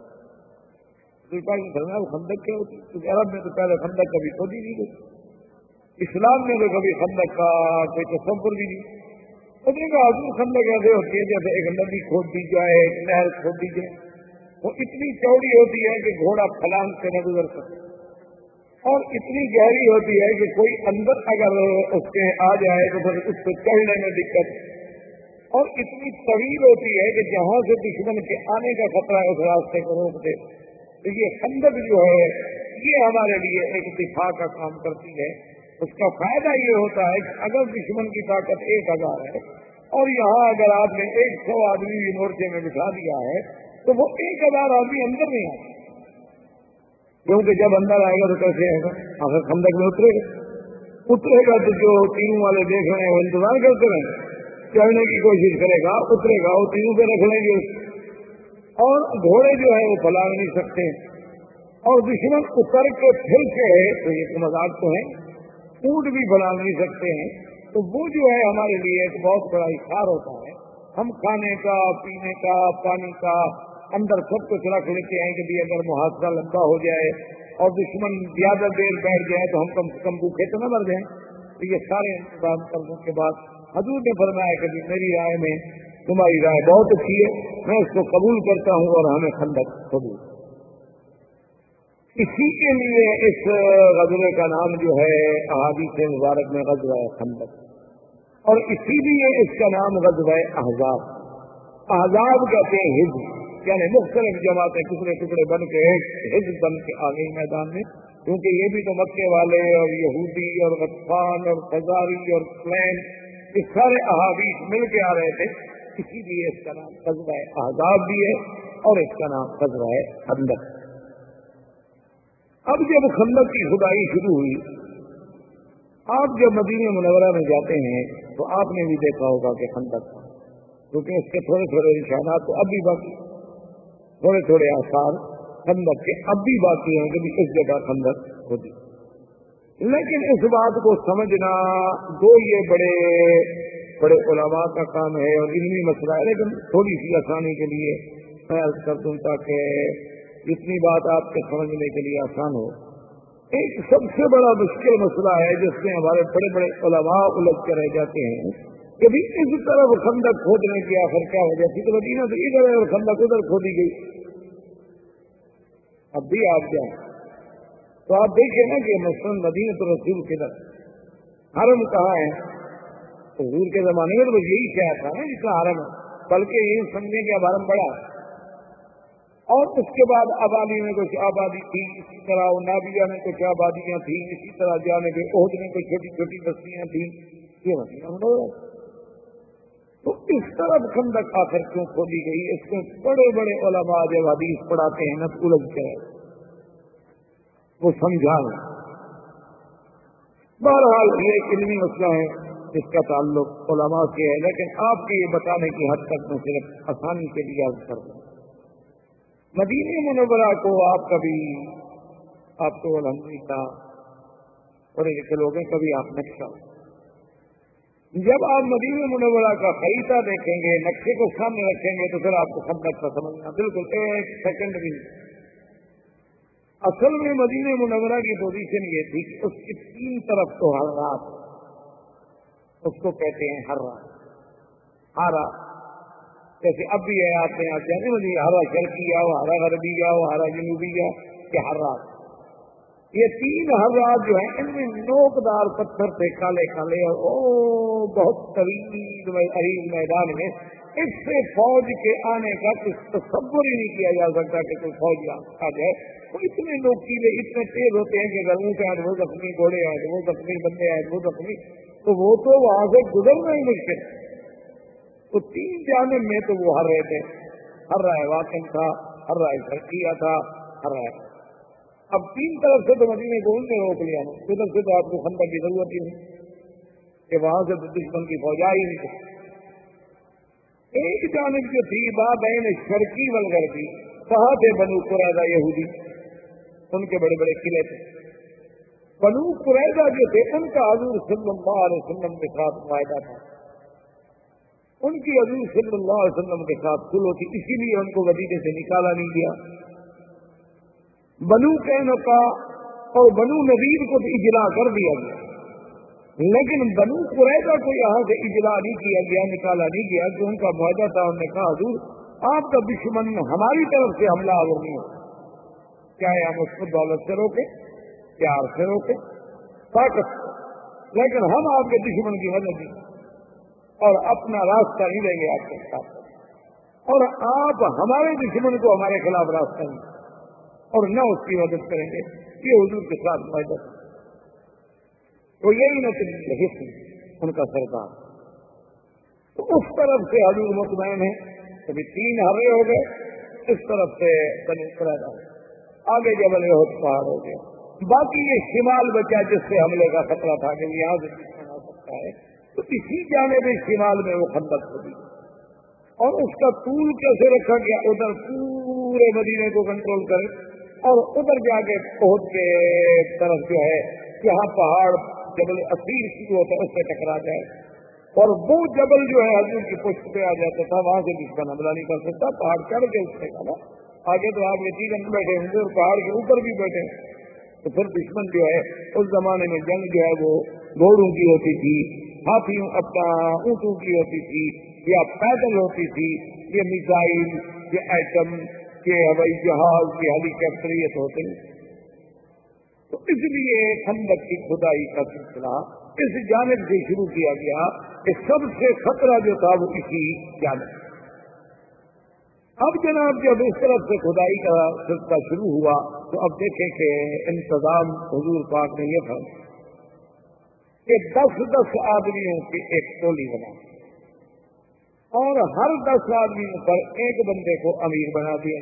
खंदक क्या होती है? अरब में तो पहले खंदक कभी खोदी नहीं गई, इस्लाम में तो कभी खंदक का कोई तस्वुर भी नहीं। उसने कहा हजूर खंदक ऐसे होती है जैसे एक नदी खोद दी जाए, एक नहर खोद दी जाए, वो इतनी चौड़ी होती है कि घोड़ा फलांग से न गुजर सके और इतनी गहरी होती है कि कोई अंदर अगर उसके आ जाए तो फिर उसको चढ़ने में दिक्कत, और इतनी तवील होती है कि जहां से दुश्मन के आने का खतरा है उस रास्ते को रोक दे। तो ये खंदक जो है ये हमारे लिए एक दिफा का काम करती है। उसका फायदा ये होता है कि अगर दुश्मन की ताकत 1000 है और यहाँ अगर आपने 100 आदमी भी मोर्चे में बिठा दिया है तो वो 1000 आदमी अंदर नहीं आते, क्योंकि जब अंदर आएगा तो कैसे आएगा? आखिर खंदक में उतरेगा तो जो तीनों वाले देख रहे हैं वो इंतजार करते रहेंगे, चढ़ने की कोशिश करेगा, उतरेगा, वो तीनों पे रख लेंगे और घोड़े जो है वो फैला नहीं सकते और दुश्मन उतर के फिर के तो ये तो मजाक तो है, ऊंट भी फैला नहीं सकते हैं। तो वो जो है हमारे लिए एक बहुत बड़ा इशार होता है। हम खाने का, पीने का, पानी का अंदर सब कुछ रख लेते हैं कि अगर मुहासरा लंबा हो जाए और दुश्मन ज्यादा देर बैठ जाए तो हम कम से कम भूखे तो न मर जाए। तो ये सारे इंतजाम करने के बाद हजूर ने फरमाया कि मेरी राय में तुम्हारी राय बहुत अच्छी है, मैं इसको कबूल करता हूँ और हमें खंदक कबूल। इसी के लिए इस गज़वे का नाम जो है अहादीस मुबारक में गज़वा खंदक, और इसीलिए इसका नाम गज़वा अहज़ाब। अहज़ाब कहते हैं हिज़्ब, यानी मुख्तलिफ जमातें टुकड़े टुकड़े बन के एक हिज़्ब बन के आ गई मैदान में, क्योंकि ये भी तो मक्के वाले और यहूदी और गत्फान और फजारी और सुलैम ये सारे अहाबीस मिल के आ रहे थे। इसीलिए इसका नाम गज़वा अहज़ाब भी है और इसका नाम गज़वा खंदक। अब जब खंदक की खुदाई शुरू हुई, आप जब मदीने मुनव्वरा में जाते हैं तो आपने भी देखा होगा कि खंदक, क्योंकि इसके थोड़े थोड़े निशानात तो अब भी बाकी, थोड़े थोड़े आसार खंदक के अब भी बाकी हैं कि इस जगह खंदक होती। लेकिन इस बात को समझना दो ये बड़े बड़े उलमा का काम है और इल्मी मसला है, लेकिन थोड़ी सी आसानी के लिए मैं अर्ज कर दूं ताकि इतनी बात आपके समझने के लिए आसान हो। एक सबसे बड़ा मुश्किल मसला है जिसमें हमारे बड़े बड़े उलमा उलझ कर रह जाते हैं कि भी इस तरफ खंदक खोदने की आखिर क्या वजह थी, तो मदीना से इधर और खंदक उधर खोदी गई। अब भी आप जाए तो आप देखिए ना कि मसलन मदीना तो रसूल किधर, हरम कहाँ है? हुजूर के जमाने में तो बस यही क्या था ना जिसका हरम है, बल्कि ये समझने के अब हरम बड़ा है। और उसके बाद आबादी में कुछ आबादी थी, इसी तरह नाबिया में कुछ आबादियां थी, इसी तरह जाने के ओहद में कुछ छोटी छोटी बस्तियां थी। ये मदीना मुनव्वरा। तो इस तरफ खंदक आखिर क्यों खोदी गई? इसमें बड़े बड़े उलमा जब हदीस पढ़ाते हैं न उलझ कर वो समझाएं। بہرحال یہ ایک علمی مسئلہ ہے جس کا تعلق علماء سے ہے، لیکن آپ کے یہ بتانے کی حد تک میں صرف آسانی کے لیے عرض کر دوں، مدینہ منورہ کو آپ تو الحمدللہ پڑھے لکھے لوگ ہیں، کبھی آپ نقشہ، جب آپ مدینہ منورہ کا خریدہ دیکھیں گے، نقشے کو سامنے رکھیں گے، تو پھر آپ کو خندق کا سمجھنا بالکل ایک سیکنڈ بھی نہیں۔ اصل میں مدینہ منورہ کی پوزیشن یہ تھی کہ اس کی تین طرف تو حرات، اس کو کہتے ہیں ہرا، جیسے اب بھی ہے آتے ہیں مدینہ ہرا شرقیہ، وہ ہرا غربیہ، وہ ہرا جنوبیہ، یہ حرات، یہ تین حرات جو ہیں ان میں نوکدار پتھر تھے کالے کالے، اور بہت طویل عریض میدان میں اس سے فوج کے آنے کا کچھ تصور ہی نہیں کیا جا سکتا کہ کوئی فوج آ جائے۔ وہ اتنے نوکیلے اتنے تیز ہوتے ہیں کہ اگر اونٹ آئے تو وہ زخمی، گھوڑے آئے تو وہ زخمی، بندے آئے تو وہ زخمی، تو وہ تو وہاں سے گزرنا ہی مشکل۔ تو تین جانب میں تو وہ ہر رہے تھے، ہر رائے واقع تھا، ہر رائے شرقیہ تھا، ہر رائے۔ اب تین طرف سے تو مدینے کو ان نے روک لیا نا، ادھر سے تو آپ کو خندق کی ضرورت ہی نہیں کہ وہاں سے تو دشمن کی فوج آئی نہیں۔ ایک جانب جو تھی بابین شرقی والغربی، وہاں تھے بنو قریظہ یہودی، ان کے بڑے بڑے قلعے تھے۔ بنو قریظہ جو تھے ان کا حضور صلی اللہ علیہ وسلم کے ساتھ معاہدہ تھا، ان کی حضور صلی اللہ علیہ وسلم کے ساتھ سلو تھی، اسی لیے ان کو مدینے سے نکالا نہیں گیا۔ بنو قینقاع اور بنو نذیر کو تو اجلاء کر دیا گیا، لیکن بنو قریظہ کو یہاں سے اجلاء نہیں کیا گیا، نکالا نہیں گیا، کہ ان کا معاہدہ تھا۔ انہوں نے کہا حضور آپ کا دشمن ہماری طرف سے حملہ آور نہیں ہو، چاہے ہم اس کو دولت سے روکے، پیار سے روکے، طاقت سے، لیکن ہم آپ کے دشمن کی مدد نہیں اور اپنا راستہ نہیں دیں گے آپ کے ساتھ، اور آپ ہمارے دشمن کو ہمارے خلاف راستہ نہیں اور نہ اس کی مدد کریں گے۔ یہ حضور کے ساتھ معاہدہ تھا۔ تو یہی حصن ان کا سردار، تو اس طرف سے حضور مطمئن ہے، کبھی تین ہرے ہو گئے، اس طرف سے بنو قریظہ، آگے جبل احد پہاڑ ہو گیا، باقی یہ شمال بچا جس سے حملے کا خطرہ تھا کہ یہاں سے دشمن آ سکتا ہے، تو اسی جانب شمال میں وہ خندق ہوگی، اور اس کا طول کیسے رکھا گیا، ادھر پورے مدینے کو کنٹرول کرے اور ادھر جا کے احد کے طرف جو ہے یہاں پہاڑ جبل اسیر شروع ہوتا ہے اس سے ٹکرا جائے، اور وہ جبل جو ہے حضور کی پشت پہ آ جاتا تھا، وہاں سے دشمن حملہ نہیں کر سکتا، پہاڑ چڑھ کے اٹھے گا نا، آگے تو آپ یقیناً بیٹھے ہوں گے اور پہاڑ کے اوپر بھی بیٹھے، تو پھر دشمن جو ہے اس زمانے میں جنگ جو ہے وہ گھوڑوں کی ہوتی تھی، ہاتھیوں اپنا اونٹوں کی ہوتی تھی، یا پیدل ہوتی تھی، یہ میزائل، یہ ایٹم، یہ ہوائی جہاز، یہ ہیلی کاپٹر یہ تو ہوتے ہیں۔ تو اس لیے خندق کی کھدائی کا سلسلہ اس جانب سے شروع کیا گیا کہ سب سے خطرہ جو تھا وہ اسی جانب۔ اب جناب جب اس طرف سے کھدائی کا سلسلہ شروع ہوا تو اب دیکھیں کہ انتظام حضور پاک نے یہ تھا کہ 10 آدمیوں کی ایک ٹولی بنا اور ہر 10 آدمیوں پر ایک بندے کو امیر بنا دیا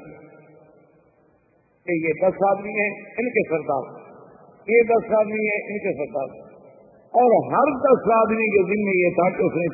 کہ یہ 10 آدمی ہیں ان کے سردار، یہ 10 آدمی ہیں ان کے سردار، اور ہر 10 آدمی کے ذمہ یہ تھا کہ اس نے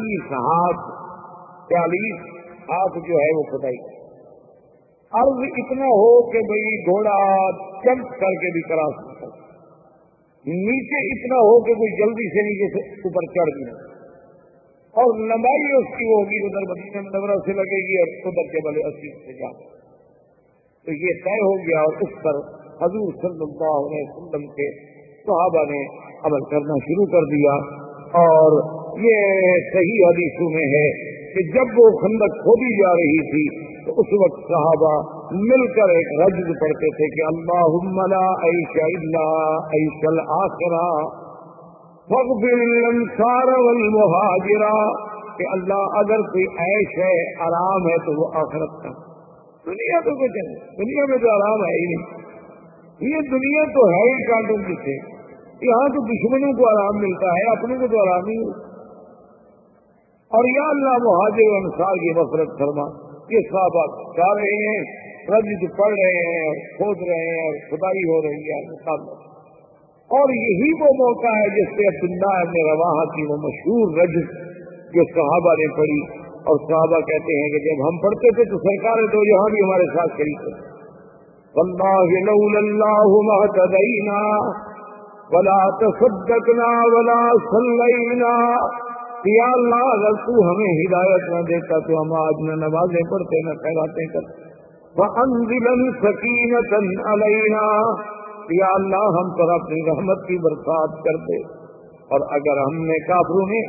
40 ہاتھ جو ہے وہ کھدائی، عرض اتنا ہو کہ بھئی گھوڑا جمپ کر کے بھی کرا سکتا، نیچے اتنا ہو کہ کوئی جلدی سے نیچے سے اوپر چڑھ گیا، اور لمبائی اس کی ہوگی ادھر مدینہ منورہ سے لگے گی اور ادھر جبل اسیر سے جا، تو یہ طے ہو گیا، اور اس پر حضور صلی اللہ علیہ وسلم کے صحابہ نے عمل کرنا شروع کر دیا۔ اور یہ صحیح حدیثوں میں ہے کہ جب وہ خندق کھودی جا رہی تھی تو اس وقت صحابہ مل کر ایک رجز پڑھتے تھے کہ اللہم لا عیش الا عیش الآخرہ فاغفر للانصار والمہاجرہ، کہ اللہ اگر کوئی عیش ہے، آرام ہے تو وہ آخرت کا، دنیا تو کچھ ہے، دنیا میں تو آرام ہے ہی نہیں، یہ دنیا تو ہے ہی کانٹوں کی سے، یہاں تو دشمنوں کو آرام ملتا ہے، اپنوں کو تو آرام نہیں ہوتا۔ اور یا اللہ مہاجر و انصار کی مغفرت فرما، یہ صحابہ جا رہے ہیں، رجز پڑھ رہے ہیں اور کھود رہے ہیں اور کھدائی ہو رہی ہے، اور یہی وہ موقع ہے جس سے عبداللہ ابن رواحہ کی وہ مشہور رجز جو صحابہ نے پڑھی، اور صحابہ کہتے ہیں کہ جب ہم پڑھتے تھے تو سرکار تو یہاں بھی ہمارے ساتھ شریک تھے، واللہ لولا اللہ ما اهتدینا ولا تصدقنا ولا صلینا، یا اللہ اگر تو ہمیں ہدایت نہ دیتا تو ہم آج نہ نمازیں پڑھتے نہ خیراتیں کرتے، وانزل سکینۃ علینا، یا اللہ ہم پر اپنی رحمت کی برسات کر دے، اور اگر ہم نے کافروں نے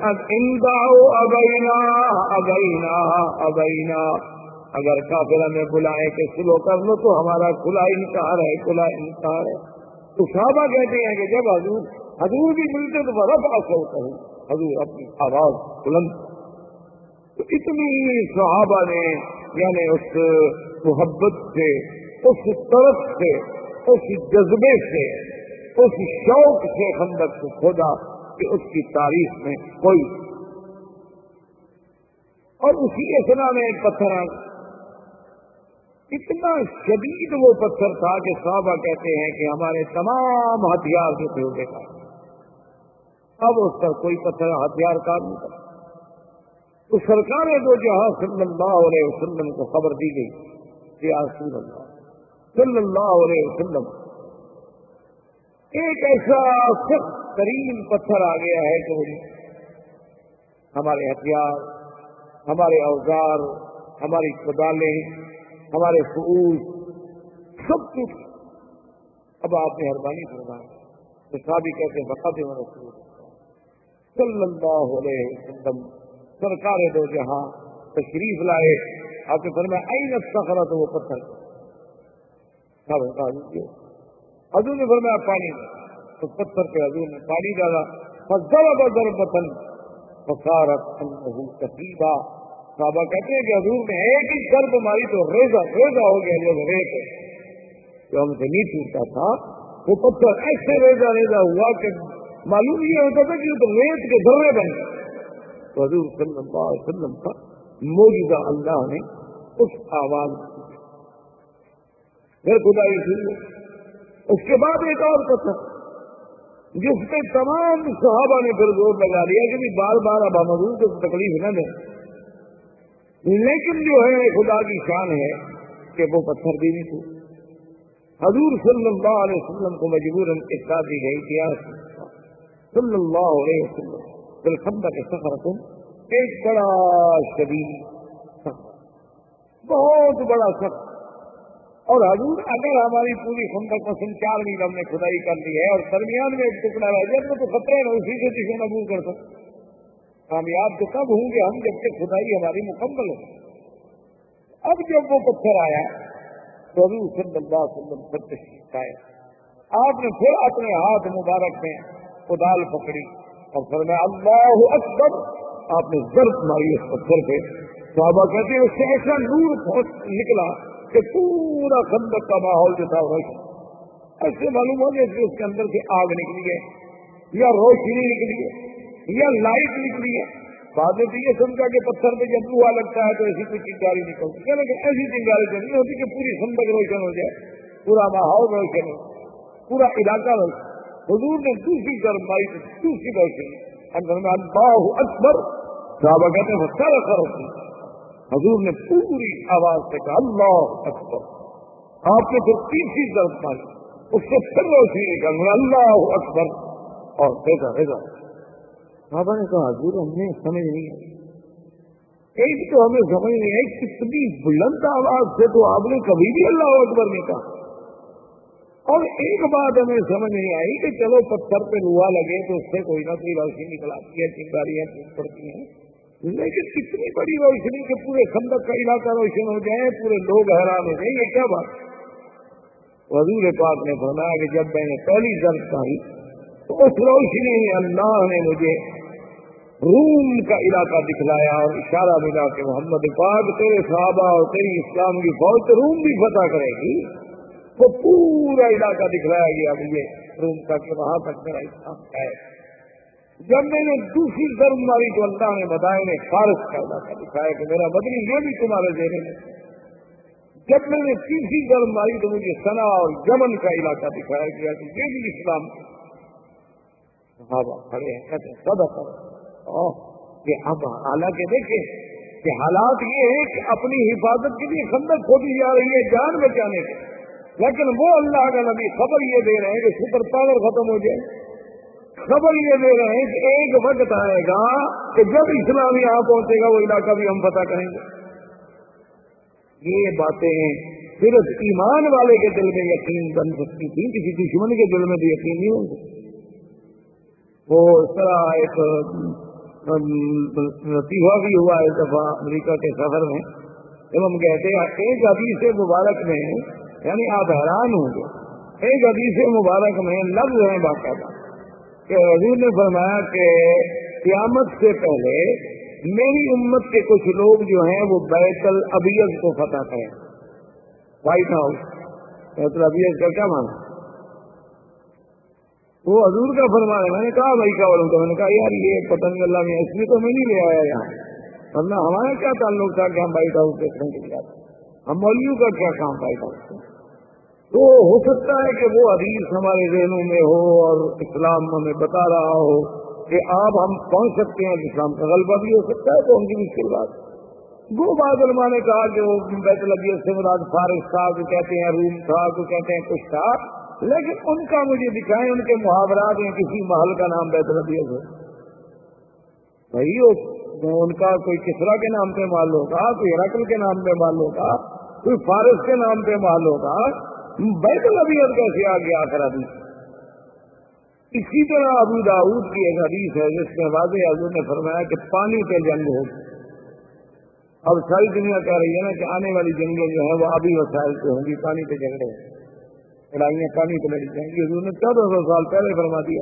ابینا اگر کافر ہمیں بلائے کہ سلو کر لو تو ہمارا کھلا انکار ہے، کھلا انکار ہے۔ تو صحابہ کہتے ہیں کہ جب حضور بھی ملتے تو رفع صوتہ، حضور اپنی آواز بلند، تو اتنی صحابہ نے یعنی اس محبت سے، اس طرف سے، اس جذبے سے، اس شوق سے خندق کو کھودا کہ اس کی تاریخ میں کوئی، اور اسی اثنا میں ایک پتھر اتنا شدید وہ پتھر تھا کہ صحابہ کہتے ہیں کہ ہمارے تمام ہتھیار جو تھے وہ بیکار، اب اس پر کوئی پتھر ہتھیار کار نہیں تھا۔ تو سرکار دو جہاں صلی اللہ علیہ وسلم کو خبر دی گئی کہ یا رسول اللہ صلی اللہ علیہ وسلم ایک ایسا سخت ترین پتھر آ گیا ہے کہ ہمارے ہتھیار، ہمارے اوزار، ہماری کدالیں، ہمارے فعوز سب کچھ، اب آپ نے مہربانی فرمائی۔ تو صحابی کہتے ہیں بتا دیں رسول صلی اللہ علیہ وسلم سرکار دو جہاں تشریف لائے، آپ نے فرمایا این الصخرہ، تو وہ پتھر حضور نے فرمایا پانی، تو پتھر پہ حضور نے پانی ڈالا، فضرب ضربۃ فصارت انه کثیبا، صحابہ کہتے ہیں کہ حضور نے ایک ہی ضرب ماری تو ریزہ ریزہ ہو گیا، جو ریت جو ہم سے نہیں ٹوٹتا تھا وہ پتھر ایسے ریزہ ریزہ ہوا کہ معلوم یہ ہوتا تھا کہ تو ریت کے ذرے بن گئے۔ تو حضور صلی اللہ علیہ وسلم کا معجزہ اللہ نے اس آواز پھر خدائی سن، اس کے بعد ایک اور پتھر جس پہ تمام صحابہ نے پھر زور لگا لیا کہ بار بار اب ہم حضور کو تکلیف نہ دیں، لیکن جو ہے خدا کی شان ہے کہ وہ پتھر بھی نہیں تھے۔ حضور صلی اللہ علیہ وسلم کو مجبوراً اطلاع دی گئی کہ یا رسول اللہ صلی اللہ علیہ وسلم بالخندق صخرۃ، ایک بڑا شدید صخرہ، بہت بڑا صخرہ، اور حضور اگر ہماری پوری خندق مثلا 4 میل ہم نے کھدائی کر لی ہے اور درمیان میں ایک ٹکڑا رہ جائے تو خطرہ ہے اسی سے دشمن عبور کر سکتے، کامیاب تو کب ہوں گے ہم جب کہ کھدائی ہماری مکمل ہو۔ اب جب وہ پتھر آیا تو حضور صلی اللہ علیہ وسلم پر تشریف لائے، آپ نے پھر اپنے ہاتھ مبارک میں کدال پکڑی اور فرمایا اللہ اکبر، آپ نے ضرب ماری اس پتھر پہ، صحابہ کہتے ہیں اس سے ایسا نور نکلا کہ پورا خندق کا ماحول جو تھا روشن، ایسے معلوم ہو گیا کہ اس کے اندر سے آگ نکلی ہے یا روشنی نکلی ہے یا لائٹ نکلی ہے۔ بعد میں یہ سمجھا کہ پتھر پہ جب لوہا لگتا ہے تو ایسی کوئی چنگاری نکلتی ہے، لیکن ایسی چنگاری تو نہیں ہوتی کہ پوری خندق روشن ہو جائے، پورا ماحول روشن ہو، پورا علاقہ روشن۔ حضور نے دوسری ضرب ماری تو دوسری روشنی، اللہ اکبر، صحابہ کہتے ہیں سارا خراب، حضور نے پوری آواز سے کہا اللہ اکبر، آپ نے پھر تیسری ضرب ماری، اس سے پھر روشنی نکل اللہ اکبر، اور دیکھا صحابہ نے کہا حضور ہم نے سمجھ نہیں آئی، ایک تو ہمیں سمجھ نہیں آئی کتنی بلند آواز سے تو آپ نے کبھی بھی اللہ اکبر نہیں کہا، اور ایک بات ہمیں سمجھ نہیں آئی کہ چلو پتھر پہ لوہا لگے تو اس سے کوئی نہ کوئی روشنی نکل آتی ہے، چنگاریاں پڑتی ہیں، لیکن کتنی بڑی روشنی کہ پورے خندق کا علاقہ روشن ہو جائے، پورے لوگ حیران ہو جائیں، یہ کیا بات؟ حضور پاک نے فرمایا کہ جب میں نے پہلی ضرب ماری تو اس روشنی میں اللہ نے مجھے روم کا علاقہ دکھلایا اور اشارہ ملا کہ محمد پاک تیرے صحابہ اور تیری اسلام کی فوج تو روم بھی فتح کرے گی، وہ پورا علاقہ دکھلایا گیا مجھے روم کا کہ وہاں تک میرا اسلام ہے۔ جب میں نے دوسری ضرب ماری تو اللہ نے مدائن فارس کا علاقہ دکھایا کہ میرا مدنی یہ بھی تمہارے ذہن میں۔ جب میں نے تیسری ضرب ماری تو مجھے سنا اور یمن کا علاقہ دکھایا گیا کہ یہ بھی اسلام، صحابہ کھڑے ہیں کہتے ہیں صدق کہ اب حالانکہ دیکھیں کہ حالات یہ ہے کہ اپنی حفاظت کے لیے خندق کھودی جا رہی ہے جان بچانے کی، لیکن وہ اللہ کا نبی خبر یہ دے رہے ہیں کہ سپر پاور ختم ہو جائے، خبر یہ دے رہے ہیں کہ ایک وقت آئے گا کہ جب اسلام یہاں پہنچے گا وہ علاقہ بھی ہم فتح کریں گے۔ یہ باتیں صرف ایمان والے کے دل میں یقین بن سکتی تھی، کسی دشمن کے دل میں بھی یقین نہیں ہو سکتا۔ وہ اس طرح ایک لطیفہ بھی ہوا اس دفعہ امریکہ کے سفر میں، جب ہم کہتے ہیں ایک حدیث مبارک میں، یعنی آپ حیران ہوں گے، ایک حدیث مبارک میں لفظ ہیں باقاعدہ کہ حضور نے فرمایا کہ قیامت سے پہلے میری امت کے کچھ لوگ جو ہیں وہ بیت الابیض کو فتح کریں، وائٹ ہاؤس، بیت الابیض کا کیا مانا؟ وہ حضور کا فرمایا۔ میں نے کہا بھائی کا والوں کو، میں نے کہا یار یہ پتہ نہیں اللہ میں اس لیے تو میں نہیں لے آیا یہاں، ورنہ ہمارا کیا تعلق تھا کہ ہم وائٹ ہاؤس دیکھنے کے لیے آتے، ہم مولویوں کا کیا کام وائٹ ہاؤس سے؟ تو ہو سکتا ہے کہ وہ حدیث ہمارے ذہنوں میں ہو اور اسلام ہمیں بتا رہا ہو کہ آپ ہم پہنچ سکتے ہیں، اسلام کا غلبہ بھی ہو سکتا ہے، تو ان کی مشکل بات۔ وہ بعض علماء نے کہا کہ وہ بیت الابیض سے مراد فارس تھا، کو کہتے ہیں روم تھا، کو کہتے ہیں کچھ تھا، لیکن ان کا مجھے دکھائیں ان کے محاورات میں کسی محل کا نام بیت الابیض ہے بھائی، ان کا کوئی کسرا کے نام پہ محل ہوگا، کوئی ہرقل کے نام پہ محل ہوگا، کوئی فارس کے نام پہ محل ہوگا، بیت الابیض کیسے آ گیا آخر حدیث؟ اسی طرح ابو داؤد کی ایک حدیث ہے جس میں واضح حضور نے فرمایا کہ پانی پہ جنگ ہوگی۔ اب ساری دنیا کہہ رہی ہے نا کہ آنے والی جنگیں جو ہیں وہ آبی وسائل سے ہوں گی، پانی پہ جھگڑے، لڑائیاں پانی پہ لڑی جائیں گی۔ حضور نے 1400 سال پہلے فرما دیا،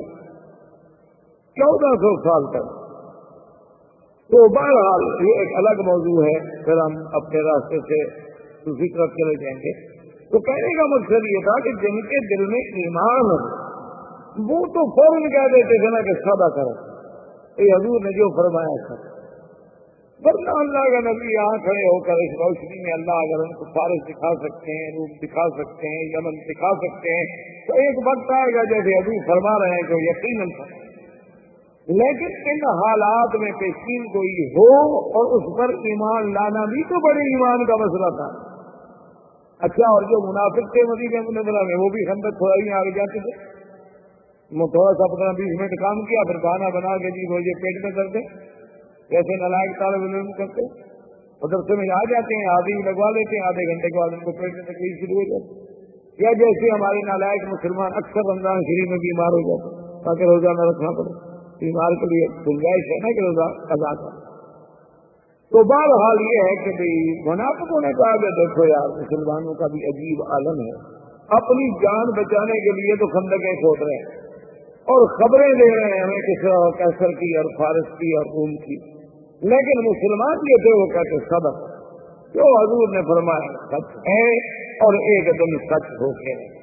1400 سال تک۔ تو بہرحال یہ ایک الگ موضوع ہے، پھر ہم اپنے راستے سے دوسری طرف چلے جائیں گے۔ تو کہنے کا مقصد یہ تھا کہ جن کے دل میں ایمان ہو وہ تو فوراً کہہ دیتے تھے نا کہ سودا کرو، یہ حضور نے جو فرمایا تھا، ورنہ اللہ کا نبی یہاں کھڑے ہو کر اس روشنی میں اللہ اگر ان کو فارس دکھا سکتے ہیں، روم دکھا سکتے ہیں، یمن دکھا سکتے ہیں، تو ایک وقت آئے گا جیسے حضور فرما رہے ہیں کہ یقیناً، لیکن ان حالات میں پیشین کوئی ہو اور اس پر ایمان لانا بھی تو بڑے ایمان کا مسئلہ تھا۔ اچھا، اور جو منافق تھے مدینہ منورہ میں وہ بھی خندق کھدائی میں آگے جاتے تھے، تھوڑا سا 15-20 منٹ کام کیا، پھر بہانہ بنا کے جی مجھے پیٹ میں درد ہے، جیسے نالائق طالب علم کرتے مدرسے میں آ جاتے ہیں، آدھی لگوا لیتے ہیں، آدھے گھنٹے کے بعد ان کو پیٹ میں تکلیف شروع ہو جاتی ہے، یا جیسے ہمارے نالائق مسلمان اکثر رمضان شریف میں بیمار ہو جاتے ہیں تاکہ روزہ نہ رکھنا پڑے، بیمار کے لیے گنجائش ہے نا کہ روزہ قضا کریں۔ تو بہرحال یہ ہے کہ بھائی منافقوں نے کہا کہ دیکھو یار مسلمانوں کا بھی عجیب عالم ہے، اپنی جان بچانے کے لیے تو خندقیں کھود رہے ہیں اور خبریں دے رہے ہیں ہمیں کسرا اور کیسر کی اور فارس کی اور روم کی، لیکن مسلمان جو تھے وہ کہتے سبق جو حضور نے فرمایا سچ ہے اور ایک دم سچ ہو کے رہے۔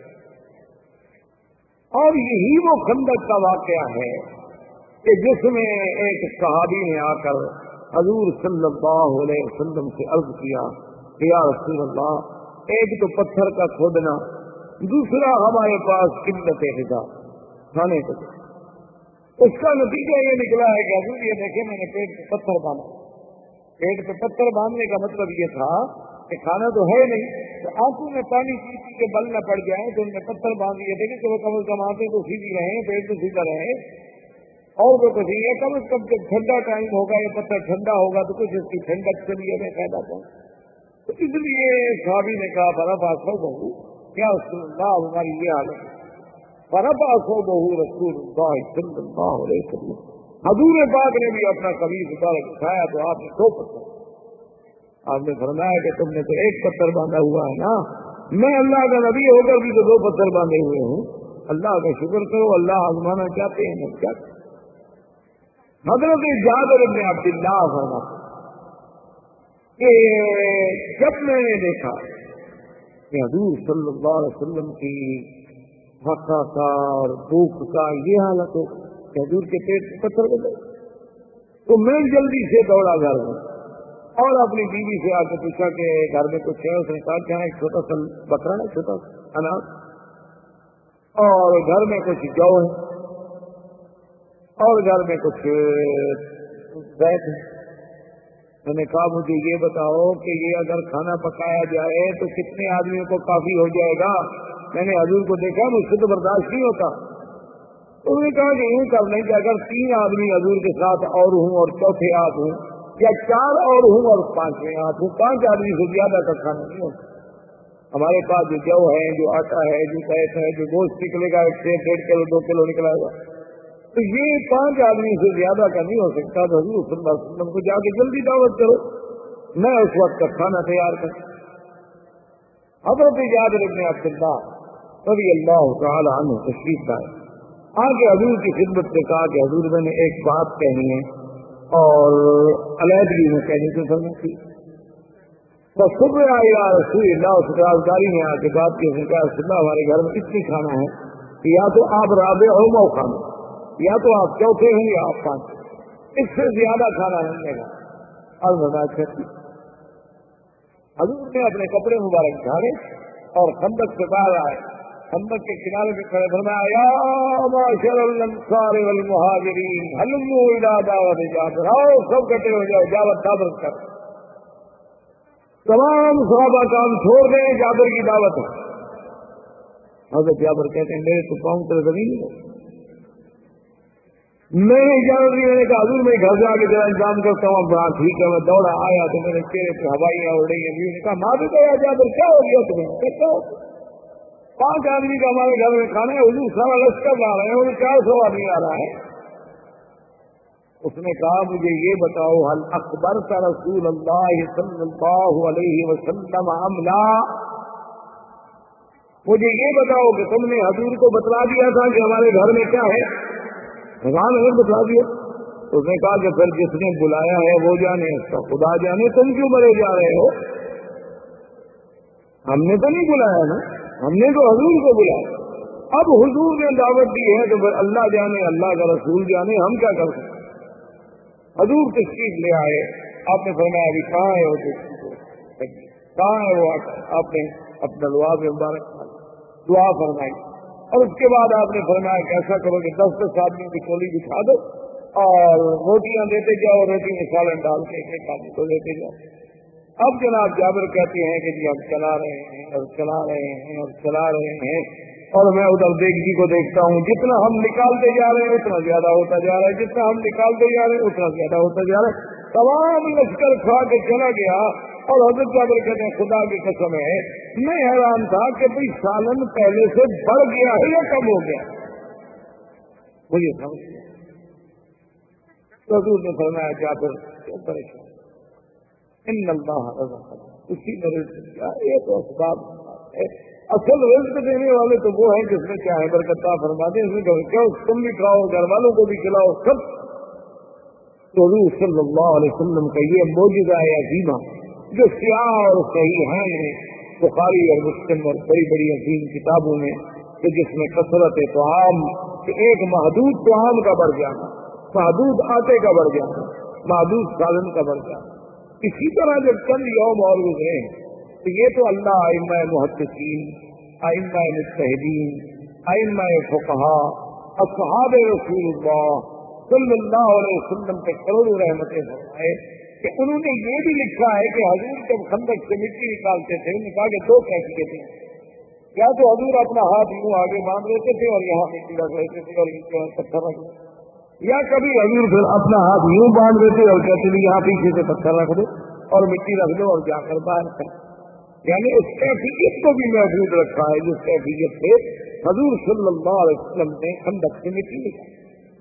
اور یہی وہ خندق کا واقعہ ہے کہ جس میں ایک صحابی نے آ کر حضور صلی اللہ علیہ وسلم سے عرض کیا کہ یا رسول اللہ، ایک تو پتھر کا کھودنا، دوسرا ہمارے پاس قلت غذا کھانے کو۔ اس کا نتیجہ یہ نکلا ہے کہ حضور یہ دیکھیں میں نے پیٹ پہ پتھر باندھا، پیٹ پہ پتھر باندھنے کا مطلب یہ تھا کہ کھانا تو ہے نہیں، تو آنکھوں میں پانی پی کے بل نہ پڑ جائیں تو ان میں پتھر باندھ دیے تھے کہ وہ کم از کم آنکھیں تو سیدھی رہیں، پیٹ تو سیدھا رہے، اور وہ کچھ یہ کم از کم جب ٹھنڈا ٹائم ہوگا یہ پتھر ٹھنڈا ہوگا تو کچھ اس کی ٹھنڈک کے لیے میں فائدہ پہنچ۔ تو اس لیے صحابی نے کہا فرفعہ بہو، کیا رسول اللہ ہماری یہ حالت ہے، فرفعہ بہو رسول اللہ صلی اللہ علیہ وسلم، حضور پاک نے بھی اپنا قمیص مبارک اٹھایا تو آپ نے 2 پتھر، آپ نے فرمایا کہ تم نے تو 1 پتھر باندھا ہوا ہے نا، میں اللہ کا نبی ہو کر بھی تو 2 پتھر باندھے ہوئے ہوں، اللہ کا شکر کرو، اللہ آزمانا چاہتے ہیں ہم کیا۔ حضرت جابر بن عبداللہ فرماتے کہ جب میں نے دیکھا کہ حضور صلی اللہ علیہ وسلم کی فقہ کا اور بھوک کا یہ حالت ہو کہ حضور کے پیٹ پتھر ہو گئے، تو میں جلدی سے دوڑا گھر میں اور اپنی بیوی سے آ کے پوچھا کہ گھر میں کچھ ہے؟ اس نے کہا کہ ایک چھوٹا سا بکرا ہے، چھوٹا سا اناج، اور گھر میں کچھ جو ہے، اور گھر میں کچھ بیٹھ. میں نے کہا مجھے یہ بتاؤ کہ یہ اگر کھانا پکایا جائے تو کتنے آدمیوں کو کافی ہو جائے گا؟ میں نے حضور کو دیکھا مجھ سے تو برداشت نہیں ہوتا. تو انہوں نے کہا کہ یوں کر لیں کہ اگر 3 آدمی حضور کے ساتھ اور ہوں اور چوتھے آپ ہوں یا 4 اور ہوں اور 5ویں آپ ہوں، 5 آدمی سے زیادہ کا کھانا نہیں ہوتا. ہمارے پاس جو جو ہے، جو آٹا ہے، جو پیس ہے، جو گوشت نکلے گا 1 سے 1.5 کلو 2 کلو نکلا گا، تو یہ 5 آدمی سے زیادہ کا نہیں ہو سکتا. تو حضور صلی اللہ علیہ وسلم کو جا کے جلدی دعوت کرو، میں اس وقت کا کھانا تیار کروں. حضرت جابر بن عبد اللہ رضی اللہ تعالی عنہ تشریف لائے، آگے حضور کی خدمت سے کہا کہ حضور میں نے ایک بات کہنی ہے اور علیحدگی میں کہنی تو سمجھتی. تو صبح آئی یا رسول اللہ، اس رازداری میں آ کے بات کی رسول اللہ ہمارے گھر میں اتنی کھانا ہے کہ یا تو آپ رابع ہو موقع میں، یا تو آپ چوتھے ہیں یا آپ 5، اس سے زیادہ کھانا نہیں لگا. اور برداشت کرتی. حضور نے اپنے کپڑے مبارک جھاڑے اور خندق سے باہر آئے، خندق کے کنارے پہ کھڑے فرمایا یا معاشر الانصار والمہاجرین ہلموا الی دعوت جابر، آؤ سب کٹے ہو جاؤ، دعوت کر. تمام صحابہ کام چھوڑ دیں، جابر کی دعوت ہے. حضرت جابر کہتے ہیں میرے تو پاؤں تلے زمین ہو، میں نے اجازت دی. میں نے کہا حضور میں گھر سے آگے ذرا انتظام کرتا ہوں. ہاں ٹھیک ہے. میں دوڑا آیا تو میرے چہرے پہ ہوائیاں اڑ رہی ہیں. بیوی نے کہا ماں بھی گیا جابر کیا ہو گیا تمہیں؟ کیا 5 آدمی کا ہمارے گھر میں کھانا ہے، حضور سارا لشکر لا رہے ہیں اور 400 آدمی آ رہا ہے. اس نے کہا مجھے یہ بتاؤ هل اخبرت رسول اللہ صلی اللہ علیہ وسلم ام لا، مجھے یہ بتاؤ کہ تم نے حضور کو بتلا دیا تھا کہ ہمارے گھر میں کیا ہے؟ بھگوان نے بتلا دیا. اس نے کہا کہ پھر جس نے بلایا ہے وہ جانے، اس کا خدا جانے، تم کیوں مرے جا رہے ہو؟ ہم نے تو نہیں بلایا نا، ہم نے تو حضور کو بلایا. اب حضور نے دعوت دی ہے تو پھر اللہ جانے، اللہ کا رسول جانے، ہم کیا کر سکتے. حضور تشریف لے آئے. آپ نے فرمایا ابھی کہاں ہے وہ، کہاں ہے وہ؟ آپ نے اپنا لواب مبارک دعا فرمائی اور اس کے بعد آپ نے فرمایا کہ ایسا کرو کہ 10 آدمی کی ٹولی بچھا دو اور روٹیاں دیتے جاؤ، روٹی میں سالن ڈال کے ایک آدمی کو دیتے جاؤ. اب جناب جابر کہتے ہیں کہ جی ہم چلا رہے ہیں اور چلا رہے ہیں اور چلا رہے ہیں اور میں ادھر دیگچی کو دیکھتا ہوں، جتنا ہم نکالتے جا رہے ہیں اتنا زیادہ ہوتا جا رہا ہے، جتنا ہم نکالتے جا رہے ہیں اتنا زیادہ ہوتا جا رہا ہے. تمام لشکر کھا کے چلا گیا. اور حضرت جابر کہتے ہیں خدا کی قسم ہے میں حیران تھا کہ بھئی سالن پہلے سے بڑھ گیا ہے یا کم ہو گیا، مجھے سمجھ گیا. تو حضور نے فرمایا جابر کیوں پریشان، ان اللہ رزق، اسی میں رزق دیا. یہ تو اسباب ہے، اصل رزق دینے والے تو وہ ہیں جس میں چاہے برکت فرما دیں. اس میں کیا تم بھی کھاؤ، گھر والوں کو بھی کھلاؤ، سب. تو حضور صلی اللہ علیہ وسلم کا یہ معجزہ ہے عظیمہ جو سیاہ اور صحیح ہیں بخاری اور مسلم اور بڑی بڑی عظیم کتابوں میں، کہ جس میں کثرت طعام کہ ایک محدود طعام کا بڑھ جانا، محدود آٹے کا بڑھ جانا، محدود سالن کا بڑھ جانا. اسی طرح جب چند یوم اور گزرے تو یہ تو اللہ ائمہ محدثین، ائمہ مجتہدین، ائمہ فقہاء، اصحاب رسول اللہ صلی اللہ علیہ وسلم کے کروڑوں رحمتیں فرمائے کہ انہوں نے یہ بھی لکھا ہے کہ حضور جب خندق سے مٹی نکالتے تھے انہوں نے کہا کہ 2 کیفیتیں، یا تو حضور اپنا ہاتھ یوں آگے باندھ لیتے تھے اور یہاں مٹی رکھ لیتے تھے اور پتھر رکھ لیتے، یا کبھی حضور پھر اپنا ہاتھ یوں باندھ دیتے اور کہتے تھے یہاں پیچھے سے پتھر رکھ دو اور مٹی رکھ دو اور جا کر باہر کر. یعنی اس کیفیت کو بھی محفوظ رکھا ہے جس کیفیت سے حضور صلی اللہ علیہ وسلم نے خندق سے مٹی نکالی.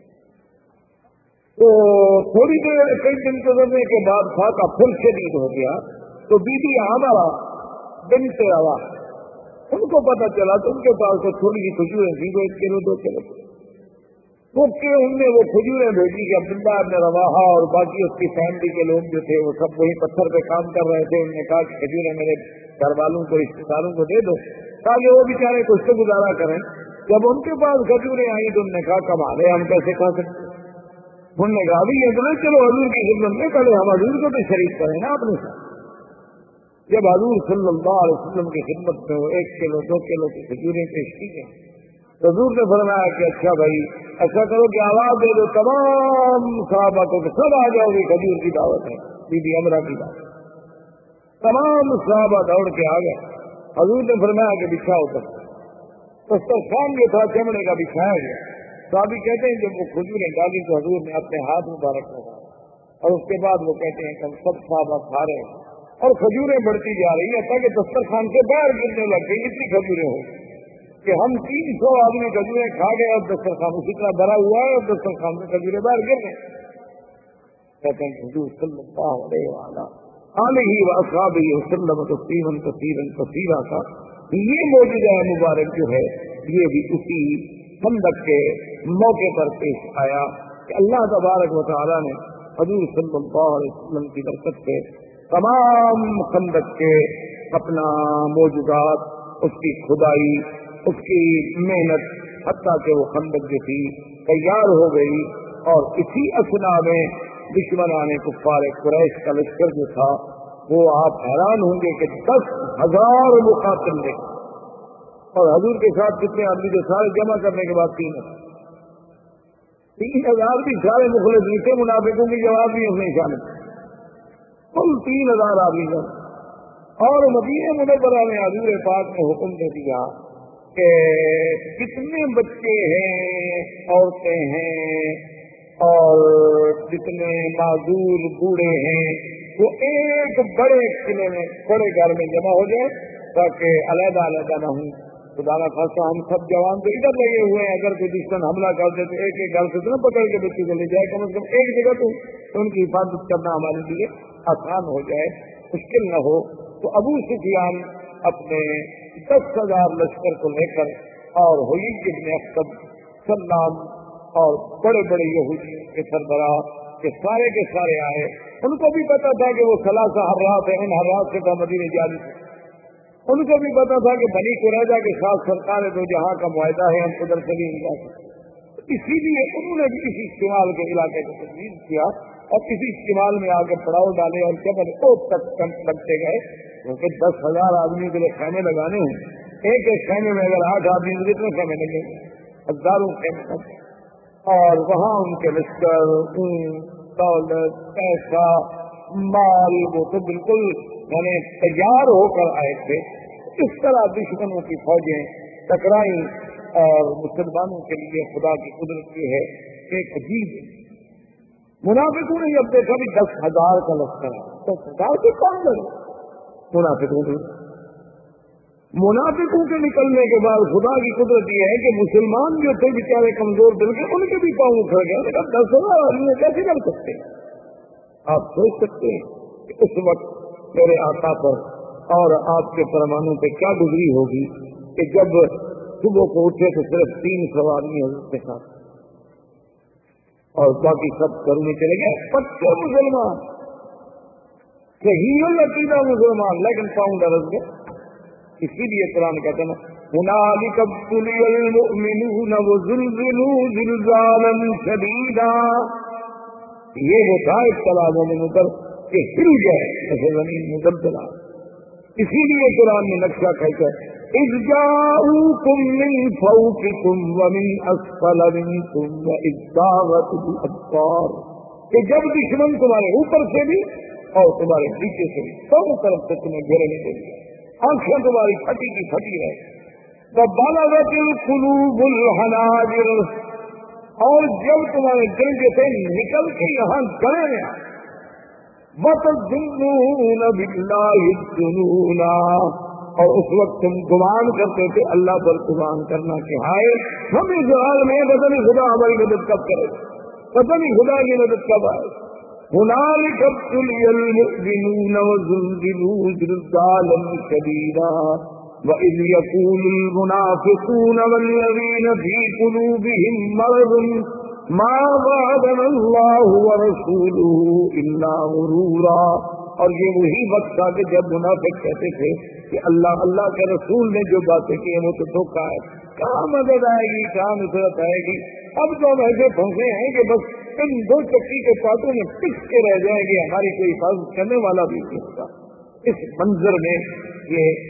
تو تھوڑی دیر کئی دن گزرنے کے بعد خاکہ پھر شدید ہو گیا تو بی بی ہمارا بنت روا ان کو پتہ چلا تو ان کے پاس تو تھوڑی سی کھجوریں تھیں، 1 کلو 2 کلو وہ کہ ان نے وہ کھجوریں بھیجی کہ عبداللہ ابن رواحہ اور باقی اس کی فیملی کے لوگ جو تھے وہ سب وہی پتھر پہ کام کر رہے تھے. انہوں نے کہا کہ کھجوریں میرے گھر والوں کو رشتے داروں کو دے دو تاکہ وہ بیچارے کچھ تو گزارا کریں. جب ان کے پاس کھجوریں آئیں تو انہوں نے کہا کمال ہے، ہم کیسے کھا سکتے. انہوں نے کہا بھی یہ تو چلو حضور کی خدمت میں پہلے ہم حضور کو بھی شریک کریں نا اپنے ساتھ. جب حضور صلی اللہ علیہ وسلم کی خدمت میں وہ 1 کلو 2 کلو کی کھجوریں پیش کی گئی تو حضور نے فرمایا کہ اچھا بھائی ایسا کرو کہ آواز دے دو تمام صحابہ کو کہ سب آ جاؤ گے، کھجور کی دعوت ہے، بی بی امرا کی دعوت۔ تمام صحابہ دوڑ کے آ گئے۔ حضور نے فرمایا کہ بچھاؤ تک، دسترخوان جو تھا چمڑے کا بچھایا گیا۔ صحابی کہتے ہیں جب وہ کھجوریں ڈالی تو حضور نے اپنے ہاتھ مبارک لگایا، اور اس کے بعد وہ کہتے ہیں کہ ہم سب صحابہ کھا رہے ہیں اور کھجوریں بڑھتی جا رہی ہیں تاکہ دسترخوان سے باہر گرنے لگ گئی، اتنی کھجوریں ہو کہ ہم 300 آدمی کھجوریں کھا گئے اور دسترخوان اسی طرح بھرا ہوا ہے اور دسترخوان سے کھجوریں باہر گر گئے۔ کہتے ہیں حضور صلی اللہ علیہ وآلہ وسلم تسلیما کثیرا کثیرا کا یہ معجزہ مبارک جو ہے یہ بھی اسی خندق کے موقع پر پیش آیا کہ اللہ تبارک و تعالی نے حضور صلی اللہ علیہ وسلم کی برکت سے تمام خندق کے اپنا معجزات، اس کی کھدائی، اس کی محنت، حتیٰ کہ وہ خندق جو تھی تیار ہو گئی، اور اسی اثنا میں دشمنان کفار قریش کا لشکر جو تھا وہ آپ حیران ہوں گے کہ 10,000 مقاتل لے، اور حضور کے ساتھ کتنے آدمی جو سارے جمع کرنے کے بعد 3,000 بھی سارے مخلص نہیں تھے، منافقوں کی جواب بھی اپنے شامل کل 3,000 آدمی تھے۔ اور مدینہ منورہ میں حضور پاک نے حکم دے دیا کہ جتنے بچے ہیں، عورتیں ہیں اور جتنے معذور بوڑھے ہیں وہ ایک بڑے قلعے میں، بڑے گھر میں جمع ہو جائے تاکہ علیحدہ علیحدہ نہ ہوں۔ خدا نہ خاصا ہم سب جوان تو ادھر لگے ہوئے ہیں، اگر کوئی دشمن حملہ کر دے تو ایک ایک گھر سے تو پکڑ کے بچے کو لے جائے، کم از کم ایک جگہ تو ان کی حفاظت کرنا ہمارے لیے آسان ہو جائے، مشکل نہ ہو۔ تو ابو سفیان اپنے 10,000 لشکر کو لے کر اور ہوئی ابن اخطب سلام اور بڑے بڑے یہودیوں کے سربراہ کے سارے آئے۔ ان کو بھی پتا تھا کہ وہ ثلاثہ حرات ہے، ان حرات سے تو مدینے جاری تھے۔ ان کو بھی پتا تھا کہ بنی قریظہ کے ساتھ سرکار دو جہاں کا معاہدہ ہے، ہم ادھر سے بھی نہیں جا سکتے، اسی لیے انہوں نے بھی اسی شمال کے علاقے کو تجویز کیا اور اسی شمال میں آ کے پڑاؤ ڈالے اور جبل اوپ تک لگتے گئے، کیونکہ 10,000 آدمی کے لیے خیمے لگانے ہیں، ایک ایک خیمے میں اگر 8 آدمی تو کتنے خیمے لگیں گے؟ ہزاروں خیمے لگے، اور وہاں ان کے لشکر، دولت، پیسہ، مال وہ تو بالکل یعنی تیار ہو کر آئے تھے۔ اس طرح دشمنوں کی فوجیں ٹکرائیں، اور مسلمانوں کے لیے خدا کی قدرت یہ ہے کہ ایک عجیب منافقوں نے اب دیکھا بھی 10,000 کا لشکر ہے، 10,000 سے کون لڑے؟ منافقوں کے نکلنے کے بعد خدا کی قدرت یہ ہے کہ مسلمان جو تھے بیچارے کمزور دل کے، ان کے بھی پاؤں اکھڑ گئے، لیکن 10,000 آدمی کیسے کر سکتے ہیں؟ آپ سوچ سکتے ہیں کہ اس وقت میرے آقا پر اور آپ کے فرمانوں پہ کیا گزری ہوگی کہ جب صبح کو اٹھے تو صرف 300 آدمی حضرت کے ساتھ اور باقی سب گھروں میں چلے گئے، پکے مسلمان، صحیح العقیدہ مسلمان، لیکن پاؤں ڈرس گئے۔ اسی لیے قرآن کہتے ہیں هُنَالِكَ ابْتُلِيَ الْمُؤْمِنُونَ وَزُلْزِلُوا زِلْزَالًا شَدِيدًا، یہ وہ تھا ابتلا مومنوں پر کہ ہل گئے جیسے زمین مزلزلہ۔ اسی لیے قرآن نے نقشہ کھینچا اذ جاءوکم من فوقکم ومن اسفل منکم واذ زاغت الابصار، کہ جب دشمن تمہارے اوپر سے بھی اور تمہارے نیچے سے بھی دونوں طرف سے تمہیں گھیرنے کے لیے، آنکھیں تمہاری پھٹی کی پھٹی رہے، وبلغت القلوب الحناجر، اور جب تمہارے دل جیسے نکل کے یہاں گلے میں آئے، وَتَظُنُّونَ بِاللَّهِ الظُّنُونَا، اور اس وقت تم گمان کرتے تھے اللہ پر گمان کرنا کہ ہائے ہم اس حال میں پتہ نہیں خدا ہماری مدد کب کرے، پتہ نہیں خدا کی مدد کب آئے۔ هُنَالِكَ ابْتُلِيَ الْمُؤْمِنُونَ وَزُلْزِلُوا زِلْزَالًا شَدِيدًا وَإِذْ يَقُولُ الْمُنَافِقُونَ وَالَّذِينَ فِي قُلُوبِهِم مَّرَضٌ مَّا وَعَدَنَا اللَّهُ وَرَسُولُهُ إِلَّا غُرُورًا، اور یہ وہی وقت تھا کہ جب منافق کہتے تھے کہ اللہ کے رسول نے جو باتیں کی ہیں وہ تو دھوکہ ہے، کہاں مدد آئے گی، کہاں نصرت آئے گی، اب تو ہم ایسے پھنسے ہیں کہ بس ان 2 چکی کے پاتوں میں پس کے رہ جائیں گے، ہماری کوئی حفاظت کرنے والا بھی نہیں ہوگا۔ اس منظر میں یہ